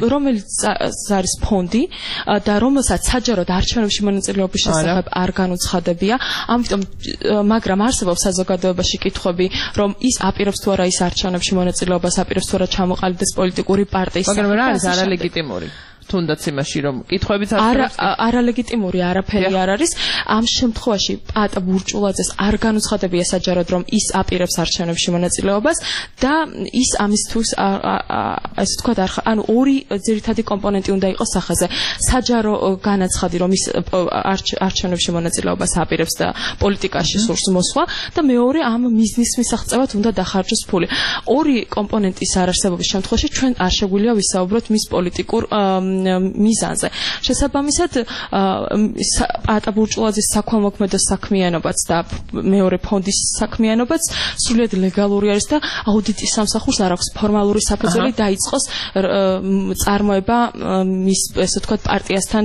ფონდი და რომელსაც საჯაროდ არჩევნებში მონაწილეობის შესახებ არ განუცხადებია. ამიტომ მაგრამ არსებობს საზოგადოებაში კითხვები, რომ ის აპირებს თუ არა ის არჩევნებში მონაწილეობას, აპირებს თუ არა ჩამოყალიბდეს პოლიტიკური პარტიის. მაგრამ რა არის არალეგიტიმური? თუნდაც იმაში, რომ კითხვებიც არალეგიტიმური არაფერი არ არის. ამ შემთხვევაში პაატა ბურჭულაძეს არ განუცხადებია საჯაროდ, რომ ის აპირებს არჩევნებში მონაწილეობას და ის ამისთვის ასე ვთქვათ, ანუ ორი ძირითადი კომპონენტი უნდა იყოს სახეზე. საჯარო განაცხადი, რომ ის არჩევნებში მონაწილეობას აპირებს და პოლიტიკაში სურს მოსვლა და მეორე ამ მიზნის მისაღწევად უნდა დახარჯოს ფული. ორი კომპონენტის არარსებობის შემთხვევაში ჩვენ არ შეგვიძლია ვისაუბროთ მის პოლიტიკურ მიზანზე. შესაბამისად, პაატა ბურჭულაძის საქველმოქმედო საქმიანობაც და მეორე ფონდის საქმიანობაც სრულიად ლეგალური არის და აუდიტის სამსახურს არ აქვს ფორმალური საფუძველი დაიწყოს წარმოება მის, ესე ვთქვათ, პარტიასთან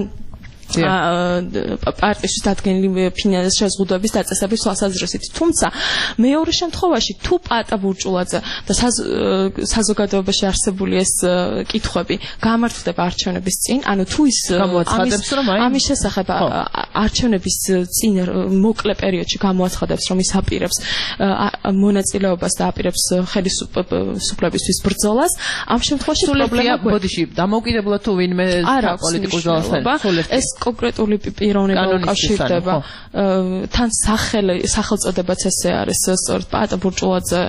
პარტიის დადგენილი ფინანსის შეზღუდვების დაწესების თვალსაზრისით. თუმცა მეორე შემთხვევაში თუ პაატა ბურჭულაძე და საზოგადოებაში არსებული ეს კითხვები გამართლდება არჩევნების წინ, ანუ თუ ის ამის შესახებ არჩევნების წინ მოკლე პერიოდში გამოაცხადებს, რომ ის აპირებს მონაწილეობას და აპირებს ხელისუფლებისთვის ბრძოლას, ამ შემთხვევაში პრობლემა ბოდიში დამოუკიდებლად თუ ვინმე პოლიტიკურ ძალასთან ეს კონკრეტული პიროვნება უკავშირდება. თან სახელწოდებაც ესე არის, სწორედ პაატა ბურჭულაძე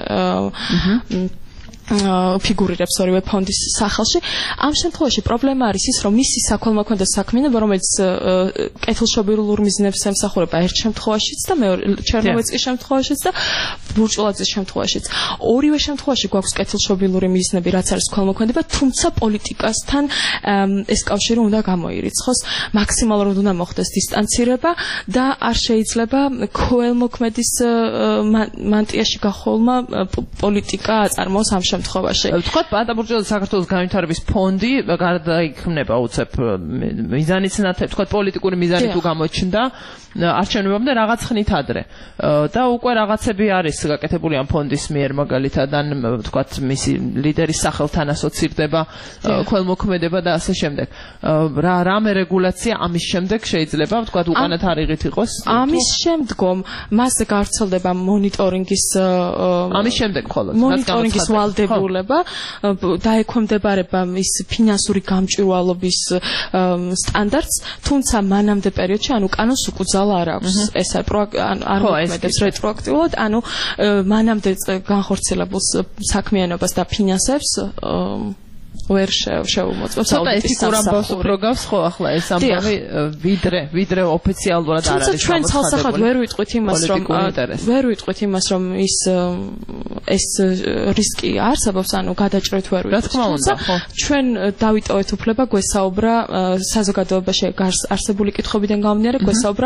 ფიგურირებს ორივე ფონდის სახელში. ამ შემთხვევაში პრობლემა არის ის, რომ მისი საქველმოქმედო საქმიანობა, რომელიც კეთილშობილურ მიზნებს ემსახურება ერთ შემთხვევაშიც და მეორე ჩერნოვეცკის შემთხვევაშიც და ბურჭულაძის შემთხვევაშიც. ორივე შემთხვევაში გვაქვს კეთილშობილური მიზნები, რაც არის ქველმოქმედება, თუმცა პოლიტიკასთან ეს კავშირი უნდა გამოირიცხოს, მაქსიმალურად უნდა მოხდეს დისტანცირება და არ შეიძლება ქველმოქმედის მანტიაში გახოლმა პოლიტიკა აწარმოოს ამ შემთხვევაში. ვთქვათ, პაატა ბურჭულაძის საქართველოს განვითარების ფონდი გარდაიქმნება უცებ მიზანიც ნათელი, ვთქვათ, პოლიტიკური მიზანი თუ გამოჩნდა არჩევნებამდე რაღაც ხნით ადრე და უკვე რაღაცები არის გაკეთებული ამ ფონდის მიერ, მაგალითად, ან ვთქვათ, მისი ლიდერის სახელთან ასოცირდება ქველმოქმედება და ასე შემდეგ. რამე რეგულაცია ამის შემდეგ შეიძლება, ვთქვათ, უკანათ არიღით იყოს? ამის შემდგომ მასზე გავრცელდება მონიტორინგის ამის შემდეგ მხოლოდ მონიტორინგის ვალდებულება, დაექვემდებარება ის ფინანსური გამჭვირვალობის სტანდარტს, თუმცა მანამდე პერიოდში, ანუ კანონს უკუძალ არ აქვს ეს არ მოქმედებს რეტროაქტიულად, ანუ მანამდე განხორციელებულ საქმიანობას და ფინანსებს ვერ შეუმოწმებს აუდიტის სამსახური. უფრო გავს ხო ახლა ეს ამბავი ვიდრე ოფიციალურად არ არის. ჩვენ ცალსახად ვერ ვიტყვით იმას, რომ ეს რისკი არსებობს, ანუ გადაჭრით ვერ ვიტყვით. რა თქმა უნდა, ხო. ჩვენ დავიტოვეთ უფლება გვესაუბრა საზოგადოებაში არსებული კითხვებიდან გამომდინარე, გვესაუბრა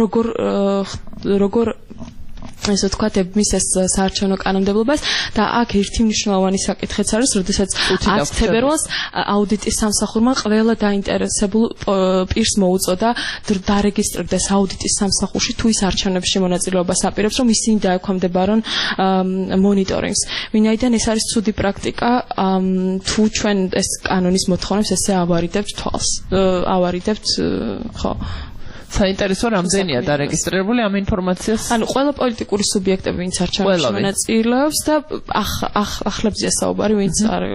როგორ ესე ვთქვათ, მისეს საარჩევნო კანონმდებლობას და აქ ერთი მნიშვნელოვანი საკითხიც არის, როდესაც 10 თებერვალს აუდიტის სამსახურმა ყველა დაინტერესებულ პირს მოუწოდა დარეგისტრდეს აუდიტის სამსახურში თუ ის არჩევნებში მონაწილეობას აპირებს, რომ ისინი დაექვემდებარონ მონიტორინგს. ვინაიდან ეს არის ცუდი პრაქტიკა, თუ ჩვენ ეს კანონის მოთხოვნებს ესე ავარიდებთ თვალს, ავარიდებთ, ხო. საინტერესო რამდენია დარეგისტრირებული ამ ინფორმაციას? ანუ ყველა პოლიტიკური სუბიექტები, ვინც არჩევნებში მონაწილეობს და ახლებზეა საუბარი, ვინც არ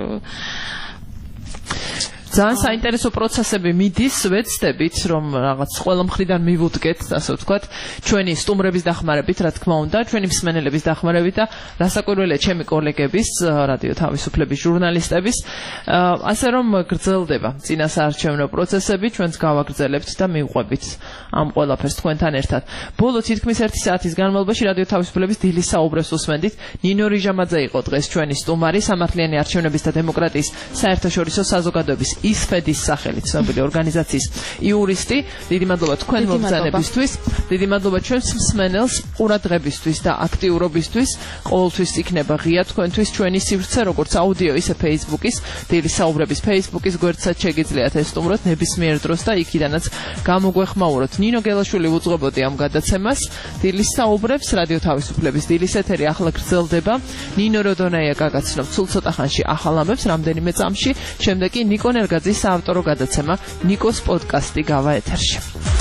ძალიან საინტერესო პროცესები მიდის, ვეცდებით, რომ რაღაც ყველა მხრიდან მივუდგეთ, ასე ვთქვათ, ჩვენი სტუმრების დახმარებით, რა თქმა უნდა, ჩვენი მსმენელების დახმარებით და რასაკვირველია ჩემი კოლეგების, რადიო თავისუფლების ჟურნალისტების, ასე რომ გრძელდება წინასაარჩევნო პროცესები, ჩვენც გავაგრძელებთ და მივყვებით ამ ყველაფერს თქვენთან ერთად. ბოლო თითქმის 1 საათის განმავლობაში რადიო თავისუფლების დილის საუბრებს უსმენდით. ნინო რიჟამაძე იყო დღეს ჩვენი სტუმარი, სამართლიანი არჩევნების და დემოკრატიის საერთაშორისო საზოგადოების ისფედის სახელით ცნობილი ორგანიზაციის იურისტი. დიდი მადლობა თქვენ მომბრძანებისთვის, დიდი მადლობა ჩვენს მსმენელს ყურადღებისთვის და აქტიურობისთვის. ყოველთვის იქნება ღია თქვენთვის ჩვენი სივრცე, როგორც აუდიო, ისე Facebook-ის, დილის საუბრების Facebook-ის გვერდსაც შეგიძლიათ ესტუმროთ ნებისმიერ დროს და იქიდანაც გამოგვეხმაუროთ. ნინო გელაშვილი უძღვებოდი ამ გადაცემას, დილის საუბრებს, რადიო თავისუფლების დილის ეთერი ახლა გრძელდება. ნინო როდონაია გაგაცნობთ სულ ცოტა ხანში ახალ ამბებს, რამდენიმე წამში, შემდეგ კი ნიკო ნერგაძის საავტორო გადაცემა ნიკოს პოდკასტი გავა ეთერში.